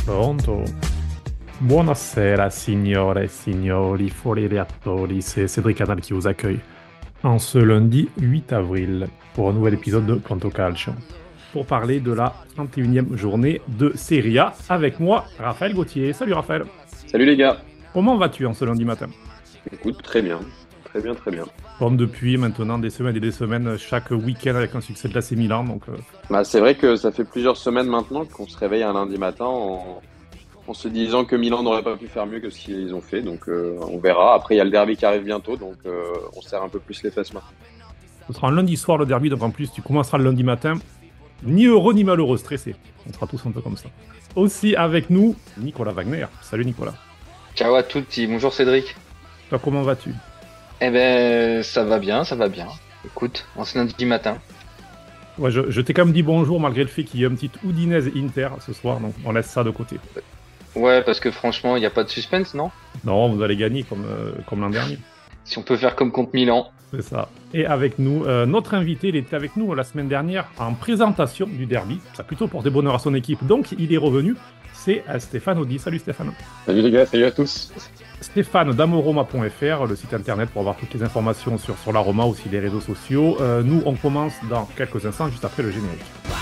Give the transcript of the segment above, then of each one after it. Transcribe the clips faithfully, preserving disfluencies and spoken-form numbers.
Pronto? Buonasera signore e signori, fuori reattori, c'est Cédric Canal qui vous accueille en ce lundi huit avril pour un nouvel épisode de Pronto Calcio. Pour parler de la trente et unième journée de Serie A avec moi, Raphaël Gauthier. Salut Raphaël, Salut les gars. comment vas-tu en ce lundi matin? Écoute, très bien. Très bien, très bien. Comme depuis maintenant des semaines et des semaines, chaque week-end avec un succès de l'A C Milan, donc euh, Bah, c'est vrai que ça fait plusieurs semaines maintenant qu'on se réveille un lundi matin en, en se disant que Milan n'aurait pas pu faire mieux que ce qu'ils ont fait. Donc euh, on verra. Après, il y a le derby qui arrive bientôt, donc euh, on serre un peu plus les fesses maintenant. ce sera un lundi soir le derby, donc en plus tu commenceras le lundi matin, ni heureux ni malheureux, stressé. On sera tous un peu comme ça. Aussi avec nous, Nicolas Wagner. Salut Nicolas. Ciao à tutti, bonjour Cédric. Toi, comment vas-tu? Eh ben, ça va bien, ça va bien. Écoute, en ce lundi matin. Ouais, je, je t'ai quand même dit bonjour malgré le fait qu'il y ait un petit Udinese Inter ce soir, donc on laisse ça de côté. Ouais, parce que franchement, il n'y a pas de suspense, non? Non, vous allez gagner comme, euh, comme l'an dernier. Si on peut faire comme contre Milan. C'est ça. Et avec nous, euh, notre invité, il était avec nous la semaine dernière en présentation du derby. Ça a plutôt porté bonheur à son équipe, donc il est revenu. C'est euh, Stéphane Audi. Salut Stéphane. Salut les gars, salut à tous. Stéphane d'amoroma point f r, le site internet pour avoir toutes les informations sur, sur la Roma, aussi les réseaux sociaux. Euh, nous, on commence dans quelques instants, juste après le générique.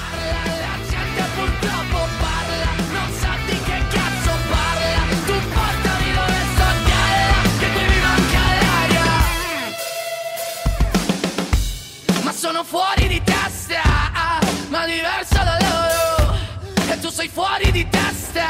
Sono fuori di testa, ma diversa da loro. E tu sei fuori di testa,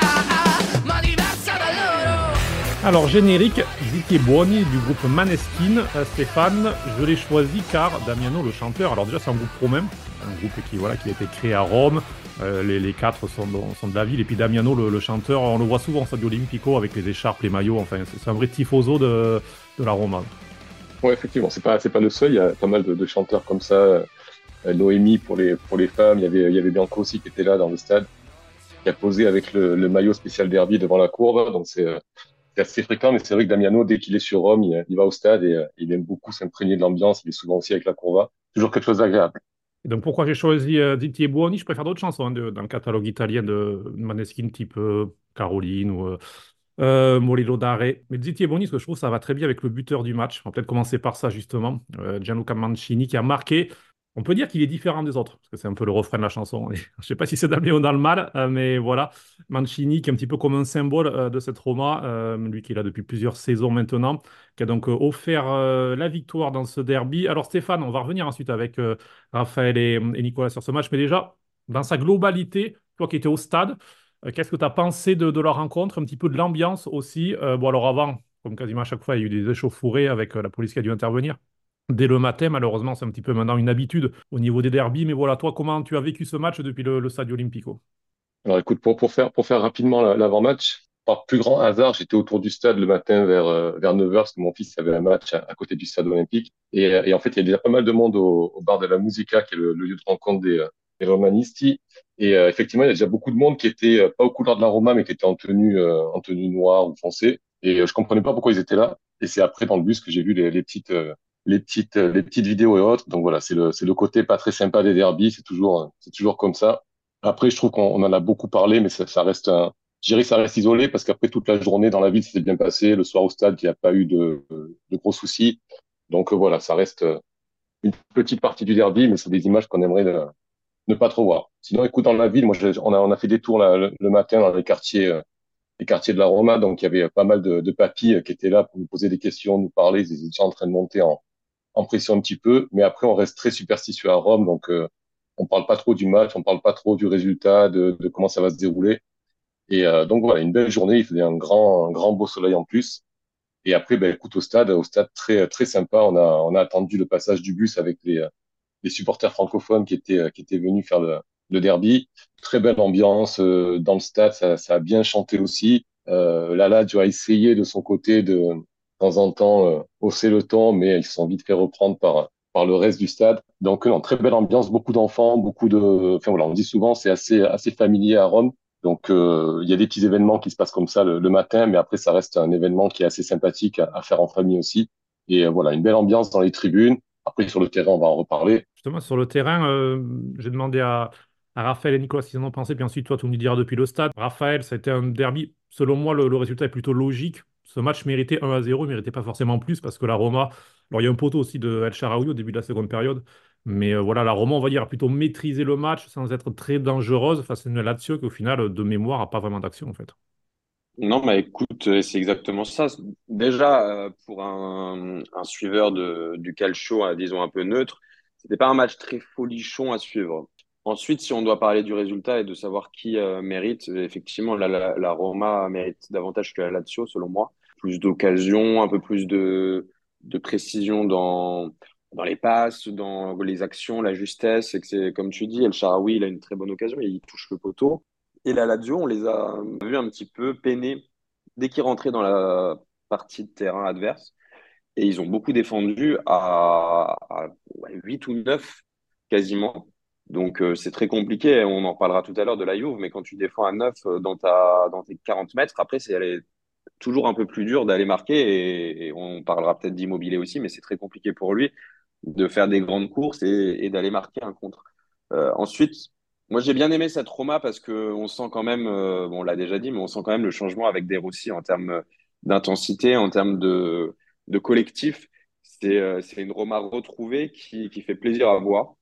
ma diversa da loro. Alors, générique, Ziti Buoni du groupe Maneskin. Euh, Stéphane, je l'ai choisi car Damiano, le chanteur, alors déjà c'est un groupe romain, un groupe qui, voilà, qui a été créé à Rome. Euh, les, les quatre sont de, sont de la ville. Et puis Damiano, le, le chanteur, on le voit souvent au Stadio Olimpico avec les écharpes, les maillots. Enfin, c'est c'est un vrai tifoso de, de la Roma. Ouais, effectivement, c'est pas, c'est pas le seul. Il y a pas mal de, de chanteurs comme ça. Euh, Noémie pour les, pour les femmes. Il y avait, il y avait Bianco aussi qui était là dans le stade, qui a posé avec le, le maillot spécial derby devant la courbe. Donc c'est, euh, c'est assez fréquent. Mais c'est vrai que Damiano, dès qu'il est sur Rome, il, il va au stade et euh, il aime beaucoup s'imprégner de l'ambiance. Il est souvent aussi avec la courba. Toujours quelque chose d'agréable. Et donc pourquoi j'ai choisi euh, Ziti Buoni? Je préfère d'autres chansons hein, de- dans le catalogue italien de Maneskin, type euh, Caroline ou euh, euh, Morello Dare. Mais Ziti Buoni, ce que je trouve, ça va très bien avec le buteur du match. On va peut-être commencer par ça justement, euh, Gianluca Mancini, qui a marqué. On peut dire qu'il est différent des autres, parce que c'est un peu le refrain de la chanson. Je ne sais pas si c'est dans le bien ou dans le mal, euh, mais voilà. Mancini, qui est un petit peu comme un symbole euh, de cette Roma, euh, lui qui est là depuis plusieurs saisons maintenant, qui a donc euh, offert euh, la victoire dans ce derby. Alors Stéphane, on va revenir ensuite avec euh, Raphaël et, et Nicolas sur ce match, mais déjà, dans sa globalité, toi qui étais au stade, euh, qu'est-ce que tu as pensé de, de leur rencontre, un petit peu de l'ambiance aussi? Euh, bon, alors avant, comme quasiment à chaque fois, il y a eu des échauffourées avec euh, la police qui a dû intervenir dès le matin. Malheureusement, c'est un petit peu maintenant une habitude au niveau des derbies. Mais voilà, toi, comment tu as vécu ce match depuis le, le Stadio Olimpico? Alors écoute, pour, pour faire, pour faire rapidement la- l'avant-match, par plus grand hasard, j'étais autour du stade le matin vers, euh, vers neuf heures parce que mon fils avait un match à, à côté du stade olympique. Et, euh, et en fait, il y a déjà pas mal de monde au, au bar de la Musica, qui est le, le lieu de rencontre des, euh, des Romanisti. Et euh, effectivement, il y a déjà beaucoup de monde qui était euh, pas aux couleurs de la Roma, mais qui était en tenue, euh, en tenue noire ou foncée. Et euh, je comprenais pas pourquoi ils étaient là. Et c'est après dans le bus que j'ai vu les, les petites, euh, les petites, euh, les petites vidéos et autres. Donc voilà, c'est le, c'est le côté pas très sympa des derbies. C'est toujours, euh, c'est toujours comme ça. Après, je trouve qu'on on en a beaucoup parlé, mais ça, ça reste un, je dirais que ça reste isolé parce qu'après toute la journée dans la ville, c'était bien passé. Le soir au stade, il n'y a pas eu de, de gros soucis. Donc euh, voilà, ça reste euh, une petite partie du derby, mais c'est des images qu'on aimerait ne, ne pas trop voir. Sinon, écoute, dans la ville, moi, j'ai- on a, on a fait des tours là, le, le matin dans les quartiers, euh, les quartiers de la Roma. Donc il y avait pas mal de, de papis euh, qui étaient là pour nous poser des questions, nous parler. Ils étaient déjà en train de monter en, en pression un petit peu. Mais après, on reste très superstitieux à Rome, donc euh, on parle pas trop du match, on parle pas trop du résultat, de, de comment ça va se dérouler. Et euh, donc voilà, une belle journée. Il faisait un grand, un grand beau soleil en plus. Et après, ben, écoute, au stade, au stade très, très sympa. On a, on a attendu le passage du bus avec les, les supporters francophones qui étaient, qui étaient venus faire le, le derby. Très belle ambiance euh, dans le stade. Ça, ça a bien chanté aussi. Euh, Lala, tu as essayé de son côté de, de temps en temps, euh, hausser le ton, mais ils se sont vite fait reprendre par, par le reste du stade. Donc, non, très belle ambiance, beaucoup d'enfants, beaucoup de, enfin voilà, on dit souvent, c'est assez, assez familier à Rome. Donc, euh, il y a des petits événements qui se passent comme ça le, le matin, mais après, ça reste un événement qui est assez sympathique à, à faire en famille aussi. Et euh, voilà, une belle ambiance dans les tribunes. Après, sur le terrain, on va en reparler. Justement, sur le terrain, euh, j'ai demandé à, à Raphaël et Nicolas ce qu'ils en ont pensé, puis ensuite toi tu nous diras depuis le stade. Raphaël, ça a été un derby, selon moi le, le résultat est plutôt logique. Ce match méritait un à zéro, il méritait pas forcément plus parce que la Roma, alors il y a un poteau aussi de El Shaarawy au début de la seconde période, mais euh, voilà, la Roma on va dire a plutôt maîtrisé le match sans être très dangereuse face à une Lazio qui au final de mémoire a pas vraiment d'action en fait. Non, mais écoute, euh, c'est exactement ça. Déjà, euh, pour un, un suiveur de, du calcio, euh, disons un peu neutre, c'était pas un match très folichon à suivre. Ensuite, si on doit parler du résultat et de savoir qui euh, mérite, euh, effectivement, la, la, la Roma mérite davantage que la Lazio, selon moi. Plus d'occasions, un peu plus de, de précision dans, dans les passes, dans les actions, la justesse. Et que c'est, comme tu dis, El Shaarawy, il a une très bonne occasion, il touche le poteau. Et la Lazio, on les a vus un petit peu peiner dès qu'ils rentraient dans la partie de terrain adverse. Et ils ont beaucoup défendu à, à ouais, huit ou neuf quasiment. Donc euh, c'est très compliqué. On en parlera tout à l'heure de la Juve, mais quand tu défends à neuf euh, dans, ta, dans tes quarante mètres, après, c'est elle est toujours un peu plus dur d'aller marquer. Et, et on parlera peut-être d'Immobilier aussi, mais c'est très compliqué pour lui de faire des grandes courses et, et d'aller marquer un contre. Euh, ensuite, moi j'ai bien aimé cette Roma parce que on sent quand même, euh, bon, on l'a déjà dit, mais on sent quand même le changement avec De Rossi en termes d'intensité, en termes de, de collectif. C'est euh, c'est une Roma retrouvée qui, qui fait plaisir à voir.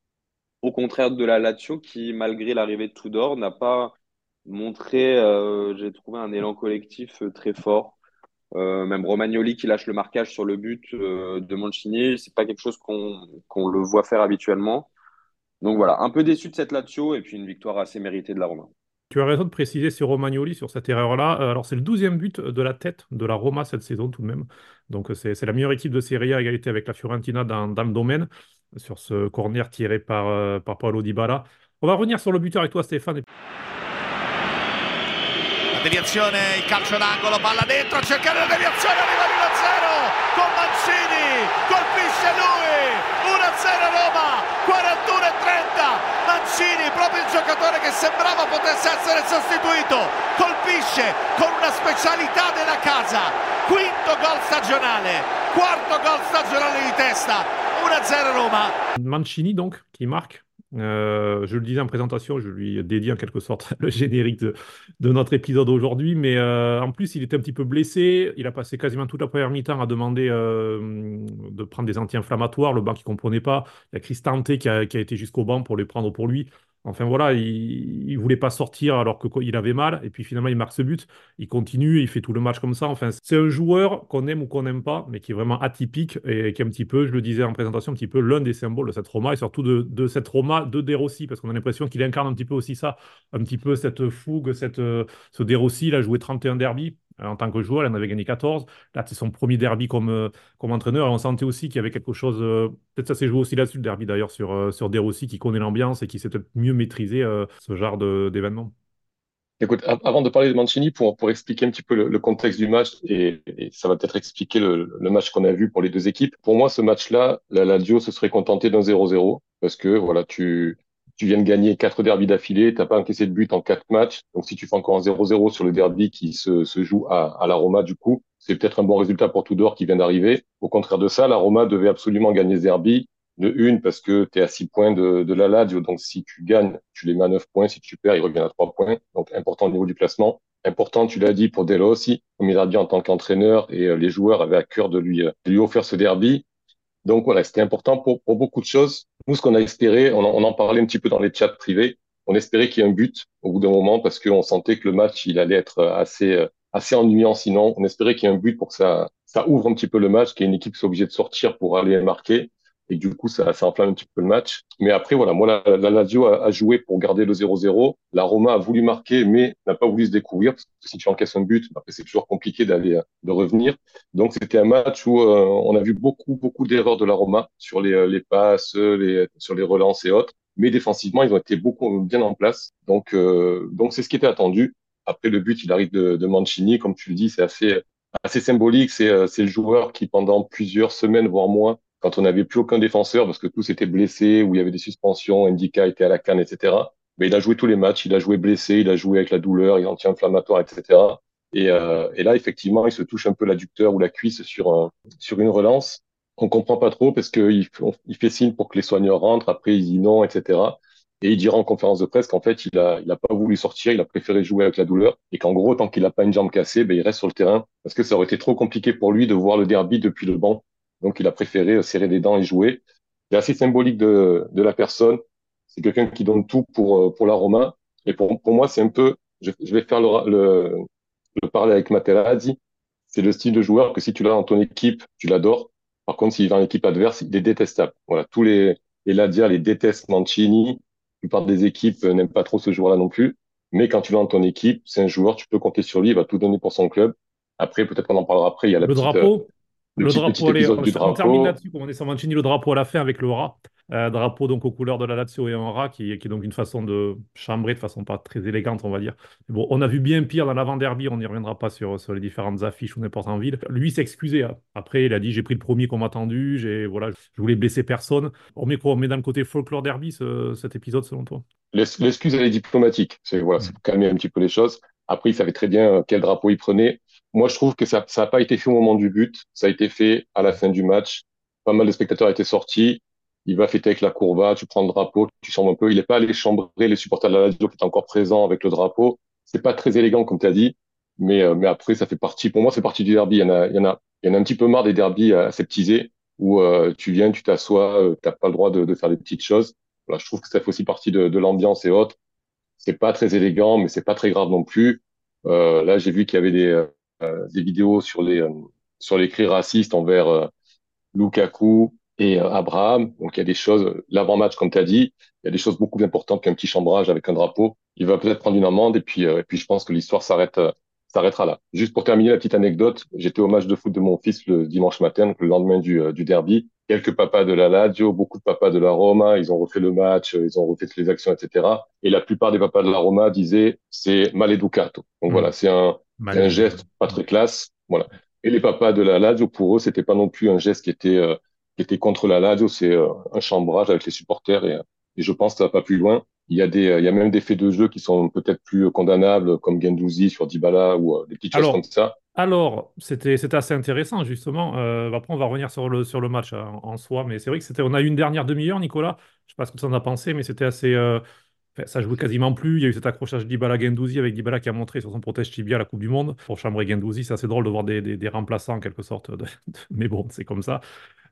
Au contraire de la Lazio qui, malgré l'arrivée de Tudor, n'a pas montré, euh, j'ai trouvé un élan collectif euh, très fort. Euh, même Romagnoli qui lâche le marquage sur le but euh, de Mancini, c'est pas quelque chose qu'on qu'on le voit faire habituellement. Donc voilà, un peu déçu de cette Lazio et puis une victoire assez méritée de la Roma. Tu as raison de préciser sur Romagnoli, sur cette erreur-là. Euh, Alors, c'est le douzième but de la tête de la Roma cette saison, tout de même. Donc, euh, c'est c'est la meilleure équipe de Serie A à égalité avec la Fiorentina dans, dans le domaine, sur ce corner tiré par, euh, par Paolo Dybala. On va revenir sur le buteur avec toi, Stéphane. La deviazione, il calcio d'angolo, palla dentro, a cercare la deviazione, arriva l'uno a zero con Mancini, colpisce lui, uno a zero Roma, quarantuno e trenta, Mancini, proprio il giocatore che sembrava potesse essere sostituito, colpisce con una specialità della casa, quinto gol stagionale, quarto gol stagionale di testa, uno a zero Roma. Mancini, donc, qui marque. Euh, je le disais en présentation, je lui dédie en quelque sorte le générique de, de notre épisode aujourd'hui, mais euh, en plus il était un petit peu blessé, il a passé quasiment toute la première mi-temps à demander euh, de prendre des anti-inflammatoires, le banc qui ne comprenait pas, il y a Cristante qui a, qui a été jusqu'au banc pour les prendre pour lui. Enfin voilà, il ne voulait pas sortir alors qu'il avait mal, et puis finalement il marque ce but, il continue, il fait tout le match comme ça. Enfin, c'est un joueur qu'on aime ou qu'on n'aime pas, mais qui est vraiment atypique et qui est un petit peu, je le disais en présentation, un petit peu l'un des symboles de cette Roma et surtout de, de cette Roma de De Rossi, parce qu'on a l'impression qu'il incarne un petit peu aussi ça, un petit peu cette fougue, cette, euh, ce De Rossi. Il a joué trente et un derbies euh, en tant que joueur, il en avait gagné quatorze. Là, c'est son premier derby comme, euh, comme entraîneur. Et on sentait aussi qu'il y avait quelque chose, euh, peut-être ça s'est joué aussi là-dessus, le derby d'ailleurs, sur, euh, sur De Rossi, qui connaît l'ambiance et qui sait peut-être mieux maîtriser euh, ce genre de- d'événement. Écoute, a- avant de parler de Mancini, pour, pour expliquer un petit peu le, le contexte du match, et, et ça va peut-être expliquer le, le match qu'on a vu pour les deux équipes. Pour moi, ce match-là, la Lazio se serait contentée d'un zéro zéro, parce que voilà, tu, tu viens de gagner quatre derbys d'affilée, t'as pas encaissé de but en quatre matchs. Donc si tu fais encore un zéro zéro sur le derby qui se, se joue à, à la Roma, du coup, c'est peut-être un bon résultat pour Tudor qui vient d'arriver. Au contraire de ça, la Roma devait absolument gagner ce derby. De une, parce que tu es à six points de, de la Lazio, donc si tu gagnes, tu les mets à neuf points, si tu perds, ils reviennent à trois points, donc important au niveau du classement. Important, tu l'as dit, pour Delo aussi, comme il a dit en tant qu'entraîneur, et euh, les joueurs avaient à cœur de lui, euh, de lui offrir ce derby. Donc voilà, c'était important pour, pour beaucoup de choses. Nous, ce qu'on a espéré, on en, on en parlait un petit peu dans les chats privés, on espérait qu'il y ait un but au bout d'un moment, parce qu'on sentait que le match, il allait être assez, euh, assez ennuyant sinon. On espérait qu'il y ait un but pour que ça, ça ouvre un petit peu le match, qu'il y ait une équipe qui soit obligée de sortir pour aller marquer. Et du coup, ça, ça enflamme un petit peu le match. Mais après, voilà, moi, la, la Lazio a, a joué pour garder le zéro zéro. La Roma a voulu marquer, mais n'a pas voulu se découvrir. Parce que si tu encaisses un but, après, c'est toujours compliqué d'aller, de revenir. Donc, c'était un match où euh, on a vu beaucoup, beaucoup d'erreurs de la Roma sur les, les passes, les, sur les relances et autres. Mais défensivement, ils ont été beaucoup bien en place. Donc, euh, donc c'est ce qui était attendu. Après, le but, il arrive de, de Mancini. Comme tu le dis, c'est assez, assez symbolique. C'est, c'est le joueur qui, pendant plusieurs semaines, voire mois, quand on n'avait plus aucun défenseur parce que tous étaient blessés, où il y avait des suspensions, Ndika était à la canne, et cetera. Mais il a joué tous les matchs, il a joué blessé, il a joué avec la douleur, il anti-inflammatoire, et cetera. Et, euh, et là, effectivement, il se touche un peu l'adducteur ou la cuisse sur, un, sur une relance. On comprend pas trop parce qu'il il fait signe pour que les soigneurs rentrent, après il dit non, et cetera. Et il dira en conférence de presse qu'en fait, il a, il a pas voulu sortir, il a préféré jouer avec la douleur et qu'en gros, tant qu'il n'a pas une jambe cassée, ben, il reste sur le terrain parce que ça aurait été trop compliqué pour lui de voir le derby depuis le banc. Donc, il a préféré euh, serrer les dents et jouer. C'est assez symbolique de, de la personne. C'est quelqu'un qui donne tout pour, euh, pour la Roma. Et pour, pour moi, c'est un peu, je, je vais faire le, le, le parler avec Materazzi. C'est le style de joueur que si tu l'as dans ton équipe, tu l'adores. Par contre, s'il va en équipe adverse, il est détestable. Voilà, tous les, les Lazio les détestent Mancini. La plupart des équipes euh, n'aiment pas trop ce joueur-là non plus. Mais quand tu l'as dans ton équipe, c'est un joueur, tu peux compter sur lui, il va tout donner pour son club. Après, peut-être qu'on en parlera après, il y a la Le petite, euh, drapeau, le le petit, petit drapeau, allez, épisode du on termine drapeau. là-dessus, comme on est sur Mancini, le drapeau à la fin avec le rat. Euh, drapeau donc aux couleurs de la Lazio et un rat, qui, qui est donc une façon de chambrer de façon pas très élégante, on va dire. Mais bon, on a vu bien pire dans l'avant-derby, on n'y reviendra pas sur, sur les différentes affiches ou n'importe en ville. Lui s'est excusé, hein. Après, il a dit, j'ai pris le premier qu'on m'a attendu, j'ai, voilà, je voulais blesser personne. On met quoi? On met dans le côté folklore derby, ce- cet épisode, selon toi? L'ex- L'excuse, elle est diplomatique. C'est voilà, c'est Mm. pour calmer un petit peu les choses. Après, il savait très bien euh, quel drapeau il prenait. Moi, je trouve que ça ça n'a pas été fait au moment du but. Ça a été fait à la fin du match. Pas mal de spectateurs étaient sortis. Il va fêter avec la courba. Tu prends le drapeau, tu chambres un peu. Il n'est pas allé chambrer les supporters de la Lazio qui étaient encore présents avec le drapeau. C'est pas très élégant, comme tu as dit. Mais, euh, mais après, ça fait partie. Pour moi, c'est partie du derby. Il y en a, il y en a, il y en a un petit peu marre des derbys aseptisés où euh, tu viens, tu t'assois, euh, t'as pas le droit de, de faire des petites choses. Voilà, je trouve que ça fait aussi partie de, de l'ambiance et autres. C'est pas très élégant, mais c'est pas très grave non plus. Euh, là, j'ai vu qu'il y avait des, euh, des vidéos sur les euh, sur les cris racistes envers euh, Lukaku et euh, Abraham. Donc il y a des choses, l'avant-match, comme tu as dit, il y a des choses beaucoup plus importantes qu'un petit chambrage avec un drapeau. Il va peut-être prendre une amende et puis, euh, et puis je pense que l'histoire s'arrête, euh, s'arrêtera là. Juste pour terminer la petite anecdote, j'étais au match de foot de mon fils le dimanche matin, donc le lendemain du, euh, du derby. Quelques papas de la Lazio, beaucoup de papas de la Roma, ils ont refait le match, euh, ils ont refait toutes les actions, et cetera. Et la plupart des papas de la Roma disaient c'est maleducato. Donc voilà, Mm. c'est un, c'est un Mal. geste pas très classe. Voilà. Et les papas de la Lazio, pour eux, c'était pas non plus un geste qui était, euh, qui était contre la Lazio, c'est euh, un chambrage avec les supporters et, et je pense que ça va pas plus loin. Il y a des, euh, il y a même des faits de jeu qui sont peut-être plus condamnables, comme Guendouzi sur Dybala ou euh, des petites choses comme Alors, ça. alors c'était c'était assez intéressant, justement. Euh, après, on va revenir sur le, sur le match hein, en soi, mais c'est vrai que c'était, on a eu une dernière demi-heure, Nicolas. Je sais pas ce que tu en as pensé, mais c'était assez. euh, enfin, ça jouait quasiment plus. Il y a eu cet accrochage Dybala-Gendouzi avec Dybala qui a montré sur son protège tibia la Coupe du Monde. Pour chambrer Gendouzi, c'est assez drôle de voir des, des, des remplaçants en quelque sorte. de- de- Mais bon, c'est comme ça.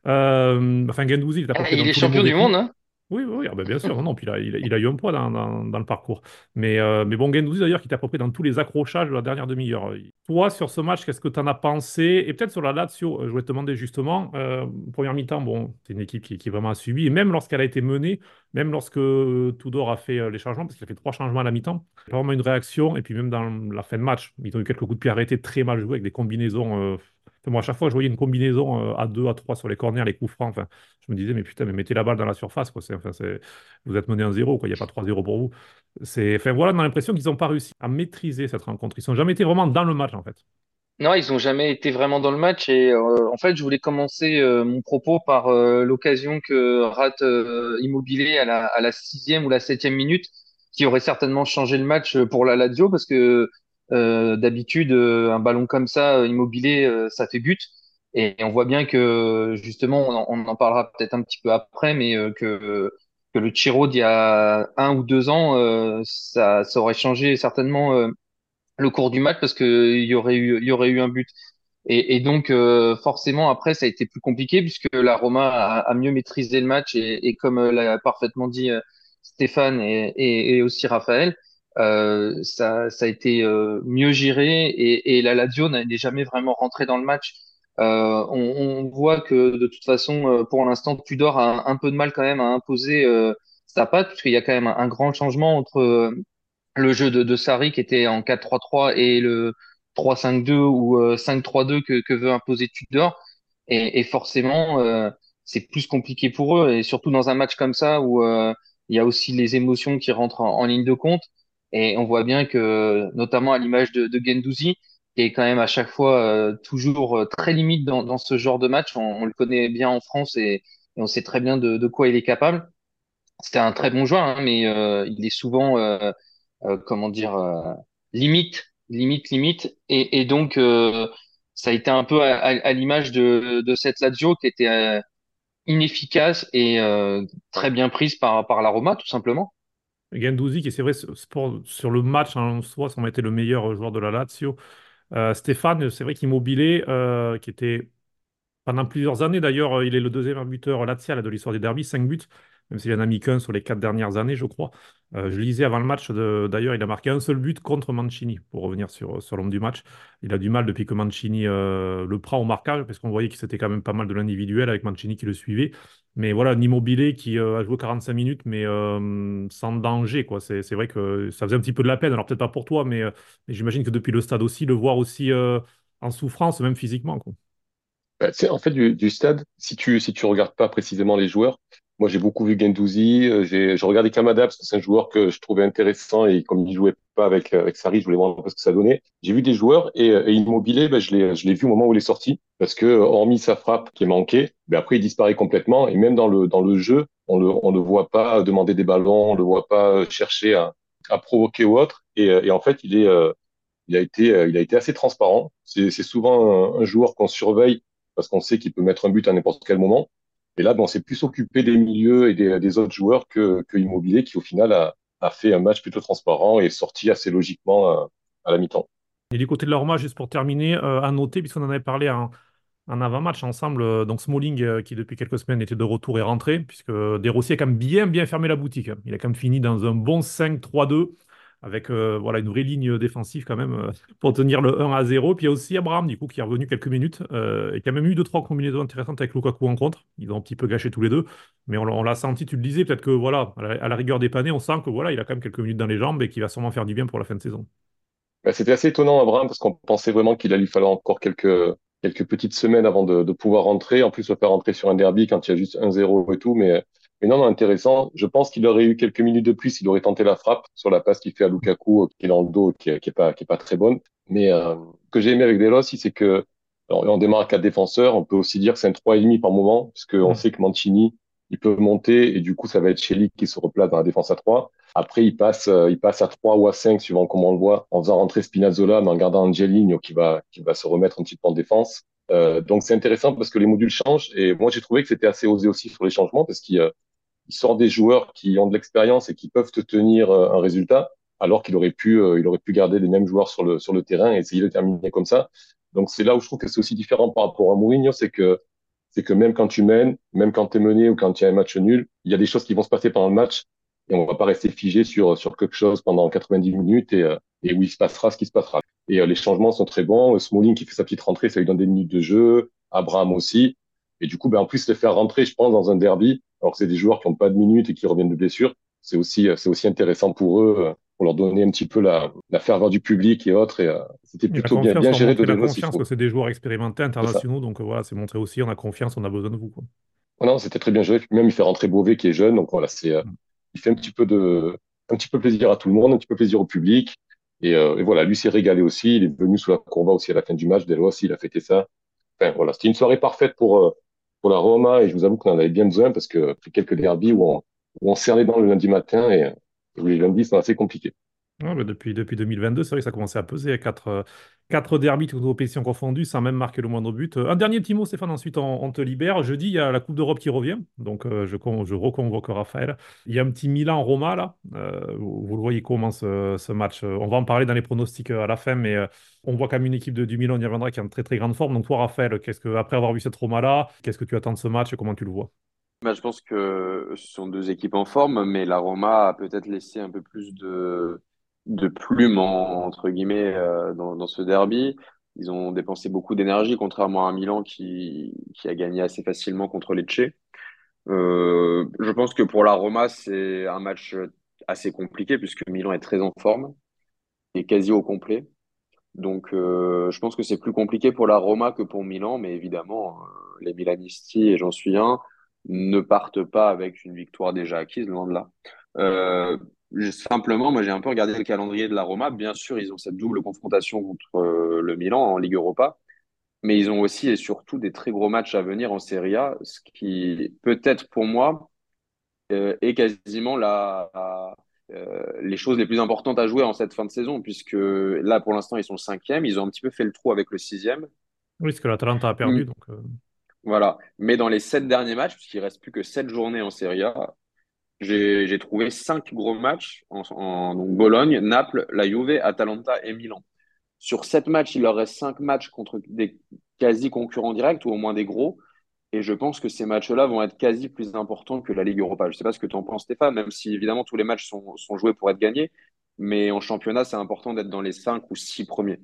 Euh, enfin, Gendouzi, il est à peu Ah, près il dans est tous les champion mauvais du monde, coups. hein. Oui, oui, oui, ah ben bien sûr, non, non, puis il a, il a, il a eu un poids dans, dans- dans le parcours. Mais, euh, mais bon, Guendouzi d'ailleurs, qui était à peu près dans tous les accrochages de la dernière demi-heure. Toi, sur ce match, qu'est-ce que tu en as pensé? Et peut-être sur la Lazio, euh, je voulais te demander justement, euh, première mi-temps, bon, c'est une équipe qui, qui vraiment a subi, et même lorsqu'elle a été menée, même lorsque euh, Tudor a fait euh, les changements, parce qu'il a fait trois changements à la mi-temps, il y a vraiment une réaction, et puis même dans la fin de match, ils ont eu quelques coups de pied arrêtés très mal joués, avec des combinaisons. euh, Enfin, moi, à chaque fois, je voyais une combinaison euh, à deux, à trois sur les corners, les coups francs. Enfin, je me disais, mais putain, mais mettez la balle dans la surface, quoi. C'est, enfin, c'est, vous êtes mené un zéro, quoi. Il n'y a pas trois zéro pour vous. C'est, enfin, voilà, on a l'impression qu'ils n'ont pas réussi à maîtriser cette rencontre. Ils n'ont jamais été vraiment dans le match, en fait. Non, ils ont jamais été vraiment dans le match et euh, en fait, je voulais commencer euh, mon propos par euh, l'occasion que rate euh, Immobilier à la, à la sixième ou la septième minute, qui aurait certainement changé le match pour la Lazio parce que euh, d'habitude, euh, un ballon comme ça, euh, Immobilier, euh, ça fait but et, on voit bien que justement, on en, on en parlera peut-être un petit peu après, mais euh, que que le Chiro d'il y a un ou deux ans, euh, ça, ça aurait changé certainement. Euh, le cours du match parce que il y aurait eu il y aurait eu un but et, et donc euh, forcément après ça a été plus compliqué puisque la Roma a, a mieux maîtrisé le match et, et comme euh, l'a parfaitement dit euh, Stéphane et, et, et aussi Raphaël euh, ça ça a été euh, mieux géré et, et la Lazio n'est jamais vraiment rentrée dans le match. Euh, on, on voit que de toute façon euh, pour l'instant Tudor a un, un peu de mal quand même à imposer euh, sa patte parce qu'il y a quand même un, un grand changement entre le jeu de, de Sarri qui était en quatre trois trois et le trois cinq deux ou euh, cinq trois deux que, que veut imposer Tudor. Et, et forcément, euh, c'est plus compliqué pour eux, et surtout dans un match comme ça où euh, il y a aussi les émotions qui rentrent en, en ligne de compte. Et on voit bien que, notamment à l'image de, de Guendouzi, qui est quand même à chaque fois euh, toujours euh, très limite dans, dans ce genre de match, on, on le connaît bien en France et, et on sait très bien de, de quoi il est capable. C'était un très bon joueur, hein, mais euh, il est souvent euh, euh, comment dire, euh, limite, limite, limite. Et, et donc, euh, ça a été un peu à, à- à l'image de, de cette Lazio qui était euh, inefficace et euh, très bien prise par, par la Roma, tout simplement. Guendouzi, qui c'est vrai, sur sur- sur le match en soi, ça m'a été le meilleur joueur de la Lazio. Euh, Stéphane, c'est vrai qu'Immobilier, euh, qui était pendant plusieurs années, d'ailleurs, euh, il est le deuxième buteur lazial de l'histoire des derbies, cinq buts, même s'il en a mis qu'un sur les quatre dernières années, je crois. Euh, je lisais avant le match, de- d'ailleurs, il a marqué un seul but contre Mancini, pour revenir sur, sur l'homme du match. Il a du mal depuis que Mancini euh, le prend au marquage, parce qu'on voyait que c'était quand même pas mal de l'individuel avec Mancini qui le suivait. Mais voilà, un Immobilier qui euh, a joué quarante-cinq minutes, mais euh, sans danger, quoi. C'est, c'est vrai que ça faisait un petit peu de la peine. Alors peut-être pas pour toi, mais, euh, mais j'imagine que depuis le stade aussi, le voir aussi euh, en souffrance, même physiquement, quoi. Bah, tu sais, en fait, du, du stade, si tu si tu regardes pas précisément les joueurs, moi j'ai beaucoup vu Guendouzi, euh, j'ai j'ai regardé Kamada parce que c'est un joueur que je trouvais intéressant et comme il jouait pas avec euh, avec Sarri, je voulais voir un peu ce que ça donnait. J'ai vu des joueurs et, euh, et Immobilier, ben, je l'ai je l'ai vu au moment où il est sorti parce que euh, hormis sa frappe qui est manquée, ben après il disparaît complètement et même dans le dans le jeu, on le on le voit pas demander des ballons, on le voit pas euh, chercher à à provoquer ou autre et, euh, et en fait il est euh, il a été, euh, il a été assez transparent. C'est, c'est souvent un, un joueur qu'on surveille parce qu'on sait qu'il peut mettre un but à n'importe quel moment. Et là, bon, on s'est plus occupé des milieux et des, des autres joueurs que, que Immobilier, qui au final a, a fait un match plutôt transparent et est sorti assez logiquement à, à la mi-temps. Et du côté de la Roma, juste pour terminer, euh, à noter, puisqu'on en avait parlé en, en avant-match ensemble, euh, donc Smalling, euh, qui depuis quelques semaines était de retour, est rentré, puisque De Rossi a quand même bien, bien fermé la boutique, hein. Il a quand même fini dans un bon cinq trois deux, avec euh, voilà, une vraie ligne défensive quand même, euh, pour tenir le un à zéro. Puis il y a aussi Abraham, du coup, qui est revenu quelques minutes, euh, et qui a même eu deux, trois combinaisons intéressantes avec Lukaku en contre. Ils ont un petit peu gâché tous les deux, mais on, l'a on l'a senti, tu le disais, peut-être que voilà, à la, à la rigueur des panés, on sent que voilà, il a quand même quelques minutes dans les jambes et qu'il va sûrement faire du bien pour la fin de saison. Bah, c'était assez étonnant, Abraham, parce qu'on pensait vraiment qu'il allait lui falloir encore quelques, quelques petites semaines avant de, de pouvoir rentrer. En plus, se faire rentrer sur un derby quand il y a juste un zéro et tout. Mais, mais non, non, intéressant. Je pense qu'il aurait eu quelques minutes de plus. Il aurait tenté la frappe sur la passe qu'il fait à Lukaku, qui est dans le dos, qui est, qui est pas, qui est pas très bonne. Mais euh, ce que j'ai aimé avec Delos, c'est que alors, on démarre à quatre défenseurs. On peut aussi dire que c'est un trois et demi par moment, parce qu'on Mm. sait que Mancini, il peut monter et du coup, ça va être Shelly qui se replace dans la défense à trois. Après, il passe, euh, il passe à trois ou à cinq suivant comment on le voit, en faisant rentrer Spinazzola, mais en gardant Angelino qui va, qui va se remettre un petit peu en défense. Euh, donc, c'est intéressant parce que les modules changent. Et moi, j'ai trouvé que c'était assez osé aussi sur les changements parce qu'il euh, il sort des joueurs qui ont de l'expérience et qui peuvent te tenir euh, un résultat, alors qu'il aurait pu, euh, il aurait pu garder les mêmes joueurs sur le, sur le terrain et essayer de terminer comme ça. Donc, c'est là où je trouve que c'est aussi différent par rapport à Mourinho, c'est que c'est que même quand tu mènes, même quand tu es mené ou quand il y a un match nul, il y a des choses qui vont se passer pendant le match et on va pas rester figé sur, sur quelque chose pendant quatre-vingt-dix minutes et, euh, et où il se passera ce qui se passera. Et euh, les changements sont très bons. Smalling qui fait sa petite rentrée, ça lui donne des minutes de jeu. Abraham aussi. Et du coup, ben, en plus, de faire rentrer, je pense, dans un derby, alors que c'est des joueurs qui n'ont pas de minutes et qui reviennent de blessure, c'est aussi, euh, c'est aussi intéressant pour eux, euh, pour leur donner un petit peu la, la ferveur du public et autres. Et euh, c'était Et la plutôt bien, confiance, bien leur géré de montrer la Delos, il confiance que trouve. c'est des joueurs expérimentés C'est ça. internationaux. Donc euh, voilà, c'est montrer aussi, on a confiance, on a besoin de vous, quoi. Oh non, c'était très bien joué. Même il fait rentrer Beauvais qui est jeune, donc voilà, c'est, euh, Mm. il fait un petit peu de, un petit peu plaisir à tout le monde, un petit peu plaisir au public. Et, euh, et voilà, lui s'est régalé aussi. Il est venu sous la courba aussi à la fin du match. Delos aussi, il a fêté ça. Enfin voilà, c'était une soirée parfaite pour euh, pour la Roma et je vous avoue qu'on en avait bien besoin parce que après quelques derbies où on, où on serre les dents le lundi matin et, et où les lundis sont assez compliqués. Ouais, bah, depuis, depuis deux mille vingt-deux, c'est vrai que ça commençait à peser. Quatre, euh, quatre derbys, toutes compétitions confondues, sans même marquer le moindre but. Euh, Un dernier petit mot, Stéphane, ensuite on, on te libère. Jeudi, il y a la Coupe d'Europe qui revient. Donc euh, je, con- je reconvoque Raphaël. Il y a un petit Milan-Roma là. Euh, vous, vous le voyez comment ce, ce match? Euh, On va en parler dans les pronostics euh, à la fin, mais euh, on voit quand même une équipe de, du Milan, on y reviendra, qui est en très très grande forme. Donc toi, Raphaël, qu'est-ce que, après avoir vu cette Roma-là, qu'est-ce que tu attends de ce match et comment tu le vois? Bah, je pense que ce sont deux équipes en forme, mais la Roma a peut-être laissé un peu plus de, de plumes, en- entre guillemets, euh, dans, dans ce derby. Ils ont dépensé beaucoup d'énergie, contrairement à Milan qui, qui a gagné assez facilement contre Lecce. Euh, je pense que pour la Roma, c'est un match assez compliqué puisque Milan est très en forme et quasi au complet. Donc, euh, je pense que c'est plus compliqué pour la Roma que pour Milan, mais évidemment, euh, les Milanisti, et j'en suis un, ne partent pas avec une victoire déjà acquise, loin de là. Euh, je- Simplement, moi, j'ai un peu regardé le calendrier de la Roma. Bien sûr, ils ont cette double confrontation contre euh, le Milan en Ligue Europa, mais ils ont aussi et surtout des très gros matchs à venir en Serie A, ce qui peut-être pour moi euh, est quasiment la, la- euh, les choses les plus importantes à jouer en cette fin de saison, puisque là, pour l'instant, ils sont cinquième, ils ont un petit peu fait le trou avec le sixième. Oui, parce que l'Atalanta a perdu. Hum, Donc, euh, Voilà. Mais dans les sept derniers matchs, puisqu'il reste plus que sept journées en Serie A, j'ai j'ai trouvé cinq gros matchs en, en- donc Bologne, Naples, la Juve, Atalanta et Milan. Sur sept matchs, il leur reste cinq matchs contre des quasi concurrents directs ou au moins des gros. Et je pense que ces matchs-là vont être quasi plus importants que la Ligue Europa. Je ne sais pas ce que tu en penses, Stéphane, même si évidemment tous les matchs sont, sont joués pour être gagnés. Mais en championnat, c'est important d'être dans les cinq ou six premiers.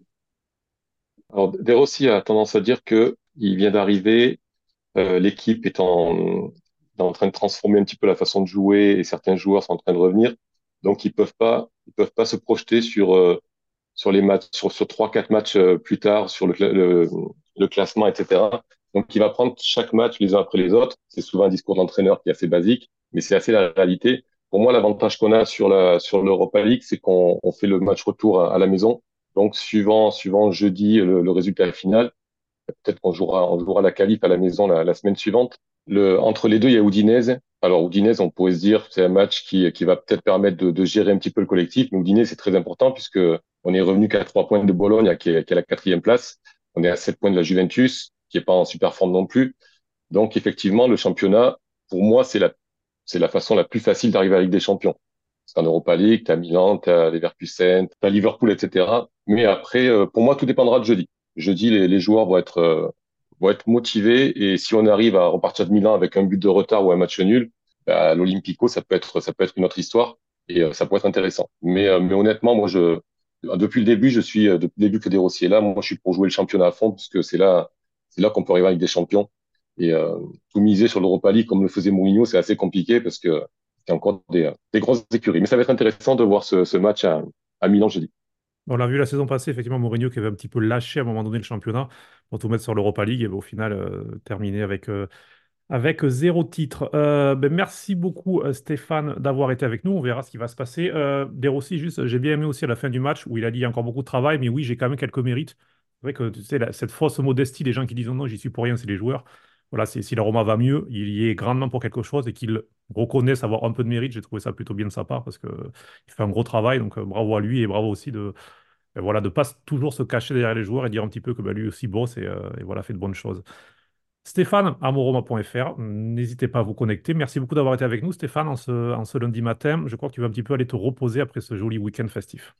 Alors, De Rossi a tendance à dire que il vient d'arriver, euh, l'équipe est en, est en train de transformer un petit peu la façon de jouer et certains joueurs sont en train de revenir. Donc, ils peuvent pas, ils peuvent pas se projeter sur, euh, sur les matchs, sur, sur trois, quatre matchs euh, plus tard, sur le, cla- le, le classement, et cetera. Donc, il va prendre chaque match les uns après les autres. C'est souvent un discours d'entraîneur qui est assez basique, mais c'est assez la réalité. Pour moi, l'avantage qu'on a sur la, sur l'Europa League, c'est qu'on on fait le match retour à, à la maison. Donc, suivant, suivant jeudi le, le résultat final, peut-être qu'on jouera, on jouera la qualif à la maison la, la semaine suivante. Le, entre les deux, il y a Udinese. Alors, Udinese, on pourrait se dire, c'est un match qui, qui va peut-être permettre de, de gérer un petit peu le collectif. Mais Udinese, c'est très important puisque on est revenu qu'à trois points de Bologne, qui est, qui est la quatrième place. On est à sept points de la Juventus, qui est pas en super forme non plus. Donc, effectivement, le championnat, pour moi, c'est la, c'est la façon la plus facile d'arriver à la Ligue des Champions. Parce qu'en Europa League, t'as Milan, t'as Leverkusen, t'as Liverpool, et cetera. Mais après, euh, pour moi, tout dépendra de jeudi. Jeudi, les, les joueurs vont être, euh, vont être motivés et si on arrive à repartir de Milan avec un but de retard ou un match nul, bah, l'Olympico, ça peut être, ça peut être une autre histoire et euh, ça peut être intéressant. Mais, euh, mais honnêtement, moi, je, depuis le début, je suis, euh, depuis le début que De Rossi est là, moi, je suis pour jouer le championnat à fond puisque c'est là, c'est là qu'on peut arriver avec des champions. Et euh, tout miser sur l'Europa League comme le faisait Mourinho, c'est assez compliqué parce que c'est encore des, des grosses écuries. Mais ça va être intéressant de voir ce, ce match à, à Milan jeudi. On l'a vu la saison passée, effectivement, Mourinho qui avait un petit peu lâché à un moment donné le championnat pour tout mettre sur l'Europa League et ben, au final euh, terminé avec, euh, avec zéro titre. Euh, ben, merci beaucoup euh, Stéphane d'avoir été avec nous. On verra ce qui va se passer. Euh, De Rossi, juste, j'ai bien aimé aussi à la fin du match où il a dit il y a encore beaucoup de travail, mais oui, j'ai quand même quelques mérites. C'est vrai que tu sais, la- cette fausse modestie des gens qui disent non, non, j'y suis pour rien, c'est les joueurs. Voilà, c'est, si la Roma va mieux, il y est grandement pour quelque chose et qu'il reconnaisse avoir un peu de mérite. J'ai trouvé ça plutôt bien de sa part parce que il fait un gros travail. Donc euh, bravo à lui et bravo aussi de et voilà, de ne pas s- toujours se cacher derrière les joueurs et dire un petit peu que bah, lui aussi bosse et, euh, et voilà, fait de bonnes choses. Stéphane, amoroma point F R, n'hésitez pas à vous connecter. Merci beaucoup d'avoir été avec nous, Stéphane, en ce, en ce lundi matin. Je crois que tu vas un petit peu aller te reposer après ce joli week-end festif.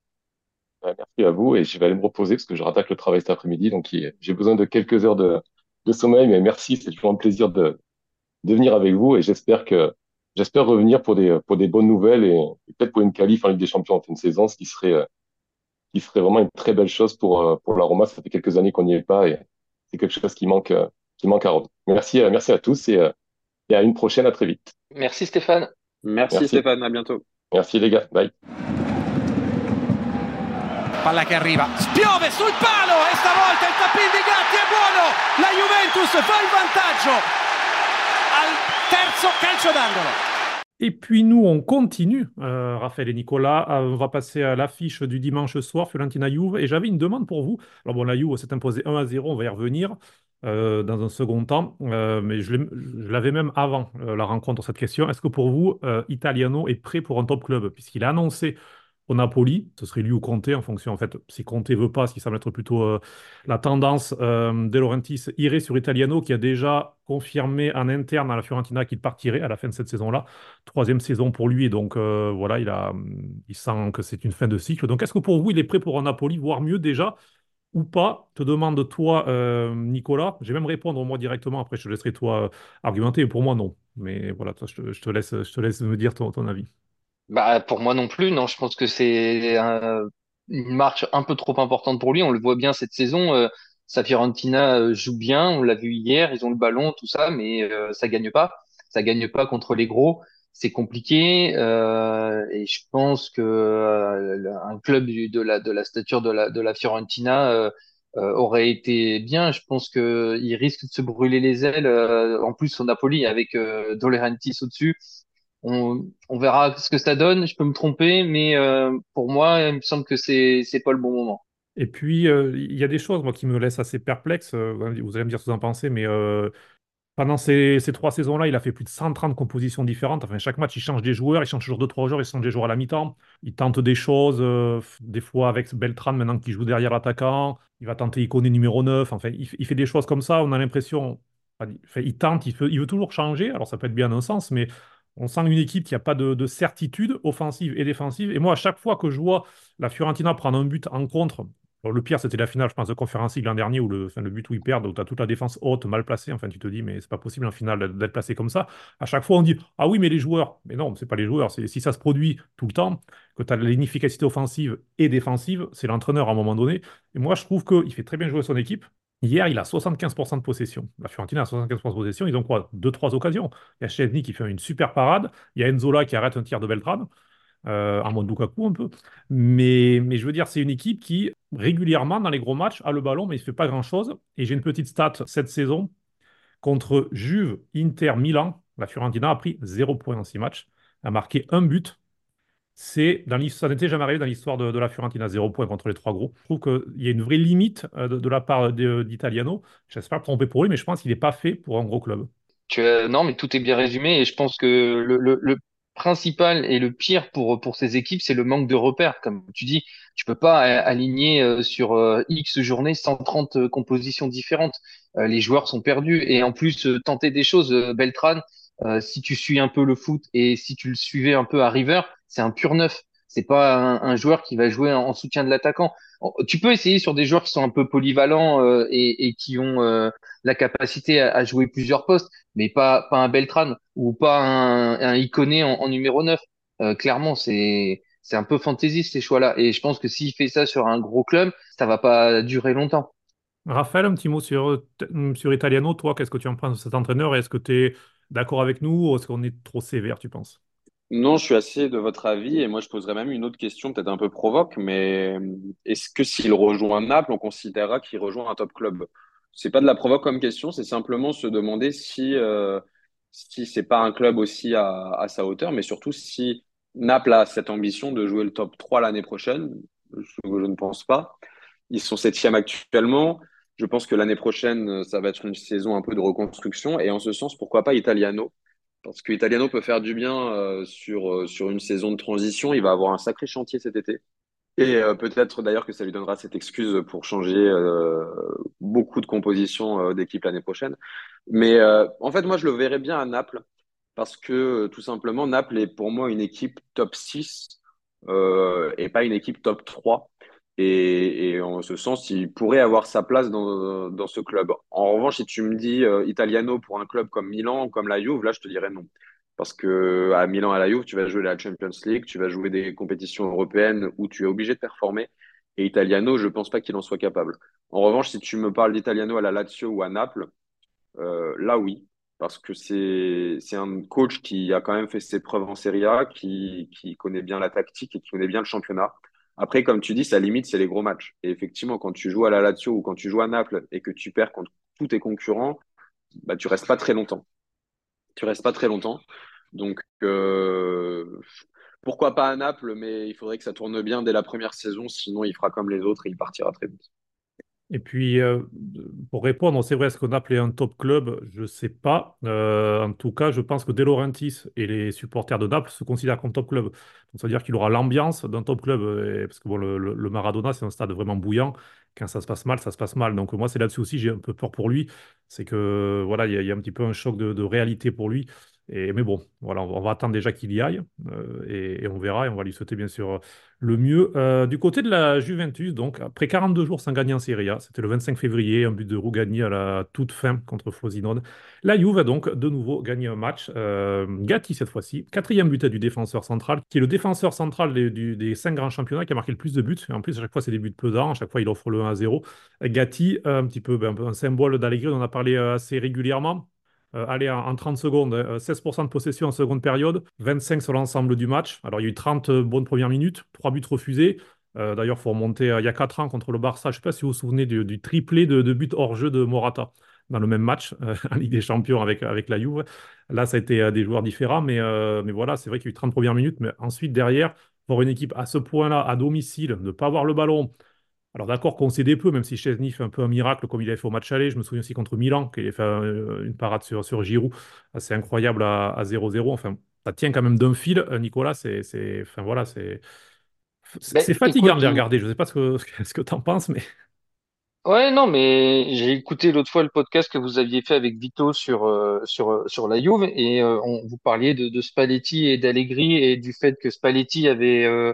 Ouais, merci à vous et je vais aller me reposer parce que je rattaque le travail cet après-midi. Donc, il- j'ai besoin de quelques heures de, de sommeil. Mais merci, c'est toujours un plaisir de, de venir avec vous et j'espère que, j'espère revenir pour des, pour des bonnes nouvelles et, et peut-être pour une qualif en Ligue des Champions en fin de saison, ce qui serait, euh, qui serait vraiment une très belle chose pour, euh, pour la Roma. Ça fait quelques années qu'on n'y est pas et c'est quelque chose qui manque, euh, qui manque à Rome. Merci, euh, merci à tous et, euh, et à une prochaine, à très vite. Merci Stéphane. Merci Merci. Stéphane, à bientôt. Merci les gars. Bye. Palla che arriva, spiove sul palo e stavolta il tappin di Gatti è buono. La Juventus fa il vantaggio al terzo calcio d'angolo. Et puis nous, on continue, euh, Raphaël et Nicolas. Euh, on va passer à l'affiche du dimanche soir, Fiorentina-Juve. Et j'avais une demande pour vous. Alors bon, la Juve s'est imposée un à zéro, on va y revenir euh, dans un second temps. Euh, mais je l'ai- je l'avais même avant euh, la rencontre, cette question. Est-ce que pour vous, euh, Italiano est prêt pour un top club? Puisqu'il a annoncé au Napoli, ce serait lui ou Conte, en fonction, en fait, si Conte veut pas, ce qui semble être plutôt euh, la tendance, euh, De Laurentiis irait sur Italiano, qui a déjà confirmé en interne à la Fiorentina qu'il partirait à la fin de cette saison-là. Troisième saison pour lui, et donc euh, voilà, il a, il sent que c'est une fin de cycle. Donc est-ce que pour vous, il est prêt pour un Napoli, voire mieux déjà, ou pas? Te demande toi, euh, Nicolas. Je vais même répondre moi directement, après je te laisserai toi euh, argumenter. Pour moi, non. Mais voilà, toi, je te, je te laisse, je te laisse me dire ton, ton avis. Bah, pour moi non plus, non, je pense que c'est un- une marche un peu trop importante pour lui. On le voit bien cette saison. Euh, sa Fiorentina euh, joue bien, on l'a vu hier, ils ont le ballon, tout ça, mais euh, ça gagne pas. Ça gagne pas contre les gros. C'est compliqué euh, et je pense que euh, le- un club du- de la de la stature de la de la Fiorentina euh, euh, aurait été bien. Je pense que il risque de se brûler les ailes. Euh, en plus, au Napoli avec euh, De Laurentiis au-dessus. On, on verra ce que ça donne. Je peux me tromper, mais euh, pour moi, il me semble que c'est c'est pas le bon moment. Et puis, euh, il y a des choses, moi, qui me laissent assez perplexe. Euh, vous allez me dire ce que vous en pensez, mais euh, pendant ces, ces trois saisons-là, il a fait plus de cent trente compositions différentes. Enfin, chaque match, il change des joueurs, il change toujours deux, trois joueurs, il change des joueurs à la mi-temps. Il tente des choses, euh, des fois avec Beltran, maintenant qui joue derrière l'attaquant. Il va tenter Iconé numéro neuf. Enfin, il, il fait des choses comme ça. On a l'impression, enfin, il tente, il veut, il veut toujours changer. Alors, ça peut être bien dans un sens, mais On sent une équipe qui n'a pas de, de certitude offensive et défensive. Et moi, à chaque fois que je vois la Fiorentina prendre un but en contre, alors, le pire, c'était la finale, je pense, de Conference League l'an dernier, où le, enfin, le but où ils perdent, où tu as toute la défense haute, mal placée. Enfin, tu te dis, mais c'est pas possible en finale d'être placé comme ça. À chaque fois, on dit, ah oui, mais les joueurs. Mais non, c'est pas les joueurs. C'est, si ça se produit tout le temps, que tu as l'inefficacité offensive et défensive, c'est l'entraîneur à un moment donné. Et moi, je trouve qu'il fait très bien jouer son équipe. Hier, il a soixante-quinze pour cent de possession. La Fiorentina a soixante-quinze pour cent de possession. Ils ont quoi? Deux, trois occasions. Il y a Szczęsny qui fait une super parade. Il y a Enzola qui arrête un tir de Beltrame, euh, en mode Lukaku un peu. Mais, mais je veux dire, c'est une équipe qui, régulièrement, dans les gros matchs, a le ballon, mais il ne fait pas grand-chose. Et j'ai une petite stat cette saison. Contre Juve, Inter, Milan, la Fiorentina a pris zéro point dans six matchs, a marqué un but. C'est dans l'his- ça n'était jamais arrivé dans l'histoire de, de la Fiorentina, zéro point contre les trois gros. Je trouve qu'il y a une vraie limite euh, de, de la part de- d'Italiano. J'espère me tromper pour lui, mais je pense qu'il n'est pas fait pour un gros club. Tu as- non, mais tout est bien résumé et je pense que le, le, le principal et le pire pour, pour ces équipes, c'est le manque de repères. Comme tu dis, tu peux pas a- aligner euh, sur euh, X journées cent trente euh, compositions différentes. Euh, les joueurs sont perdus et en plus, euh, tenter des choses, euh, Beltrán, euh, si tu suis un peu le foot et si tu le suivais un peu à River, c'est un pur neuf. C'est pas un, un joueur qui va jouer en, en soutien de l'attaquant. En- Tu peux essayer sur des joueurs qui sont un peu polyvalents euh, et, et qui ont euh, la capacité à, à jouer plusieurs postes mais pas, pas un Beltrán ou pas un, un Iconé en, en numéro neuf. Euh, clairement, c'est, c'est un peu fantaisiste ces choix-là. Et je pense que s'il fait ça sur un gros club, ça va pas durer longtemps. Raphaël, un petit mot sur, sur Italiano. Toi, qu'est-ce que tu en penses de cet entraîneur? Est-ce que tu es d'accord avec nous ou est-ce qu'on est trop sévère, tu penses? Non, je suis assez de votre avis et moi je poserais même une autre question, peut-être un peu provoque, mais euh, est-ce que s'il rejoint Naples, on considérera qu'il rejoint un top club? C'est pas de la provoque comme question, c'est simplement se demander si euh, si c'est pas un club aussi à, à sa hauteur, mais surtout si Naples a cette ambition de jouer le top trois l'année prochaine, ce que je ne pense pas. Ils sont septième actuellement. Je pense que l'année prochaine, ça va être une saison un peu de reconstruction et en ce sens, pourquoi pas Italiano? Parce que Italiano peut faire du bien euh, sur, euh, sur une saison de transition. Il va avoir un sacré chantier cet été. Et euh, peut-être d'ailleurs que ça lui donnera cette excuse pour changer euh, beaucoup de compositions euh, d'équipe l'année prochaine. Mais euh, en fait, moi, je le verrais bien à Naples. Parce que euh, tout simplement, Naples est pour moi une équipe top six euh, et pas une équipe top trois. Et, et en ce sens, il pourrait avoir sa place dans, dans ce club. En revanche, si tu me dis euh, Italiano pour un club comme Milan, comme la Juve, là, je te dirais non. Parce que à Milan, à la Juve, tu vas jouer la Champions League, tu vas jouer des compétitions européennes où tu es obligé de performer. Et Italiano, je pense pas qu'il en soit capable. En revanche, si tu me parles d'Italiano à la Lazio ou à Naples, euh, là, oui, parce que c'est c'est un coach qui a quand même fait ses preuves en Serie A, qui, qui connaît bien la tactique et qui connaît bien le championnat. Après, comme tu dis, sa limite, c'est les gros matchs. Et effectivement, quand tu joues à la Lazio ou quand tu joues à Naples et que tu perds contre tous tes concurrents, bah, tu restes pas très longtemps. Tu restes pas très longtemps. Donc, euh, pourquoi pas à Naples, mais il faudrait que ça tourne bien dès la première saison, sinon il fera comme les autres et il partira très vite. Et puis, euh, pour répondre, c'est vrai, est-ce qu'on appelait un top club? Je ne sais pas. Euh, en tout cas, je pense que De Laurentiis et les supporters de Naples se considèrent comme top club. Donc, ça veut dire qu'il aura l'ambiance d'un top club. Et- parce que bon, le, le- le Maradona, c'est un stade vraiment bouillant. Quand ça se passe mal, ça se passe mal. Donc, moi, c'est là-dessus aussi, j'ai un peu peur pour lui. C'est que, voilà, il y, a il y a un petit peu un choc de, de réalité pour lui. Et, mais bon, voilà, on va, on va attendre déjà qu'il y aille. Euh, et, et on verra. Et on va lui souhaiter, bien sûr, le mieux. Euh, du côté de la Juventus, donc, après quarante-deux jours sans gagner en Serie A, c'était le vingt-cinq février, un but de Rougani à la toute fin contre Frosinone. La Juve a donc de nouveau gagné un match. Euh, Gatti cette fois-ci, quatrième but du défenseur central, qui est le défenseur central des, du- des cinq grands championnats qui a marqué le plus de buts. Et en plus, à chaque fois, c'est des buts pesants. À chaque fois, il offre le un à zéro. Gatti, euh, un petit peu, ben, un peu un symbole d'Allegri, on en a parlé euh, assez régulièrement. Euh, allez, en, en trente secondes, euh, seize pour cent de possession en seconde période, vingt-cinq sur l'ensemble du match. Alors, il y a eu trente euh, bonnes premières minutes, trois buts refusés. Euh, d'ailleurs, il faut remonter à il y a quatre ans contre le Barça. Je ne sais pas si vous vous souvenez du, du triplé de, de buts hors jeu de Morata dans le même match euh, en Ligue des Champions avec, avec la Juve. Là, ça a été euh, des joueurs différents, mais, euh, mais voilà, c'est vrai qu'il y a eu trente premières minutes. Mais ensuite, derrière, pour une équipe à ce point-là, à domicile, ne pas avoir le ballon, alors d'accord qu'on des peu, même si Chesney fait un peu un miracle comme il avait fait au match aller. Je me souviens aussi contre Milan, qu'il a fait euh, une parade sur, sur Giroud assez incroyable à, à zéro zéro. Enfin, ça tient quand même d'un fil, euh, Nicolas. C'est, c'est, enfin, voilà, c'est, c'est Ben, c'est fatigant de écoute, les regarder. Je ne sais pas ce que, ce que tu en penses, mais... Ouais, non, mais j'ai écouté l'autre fois le podcast que vous aviez fait avec Vito sur euh, sur euh, sur la Juve et euh, on, vous parliez de, de Spalletti et d'Allegri et du fait que Spalletti avait euh,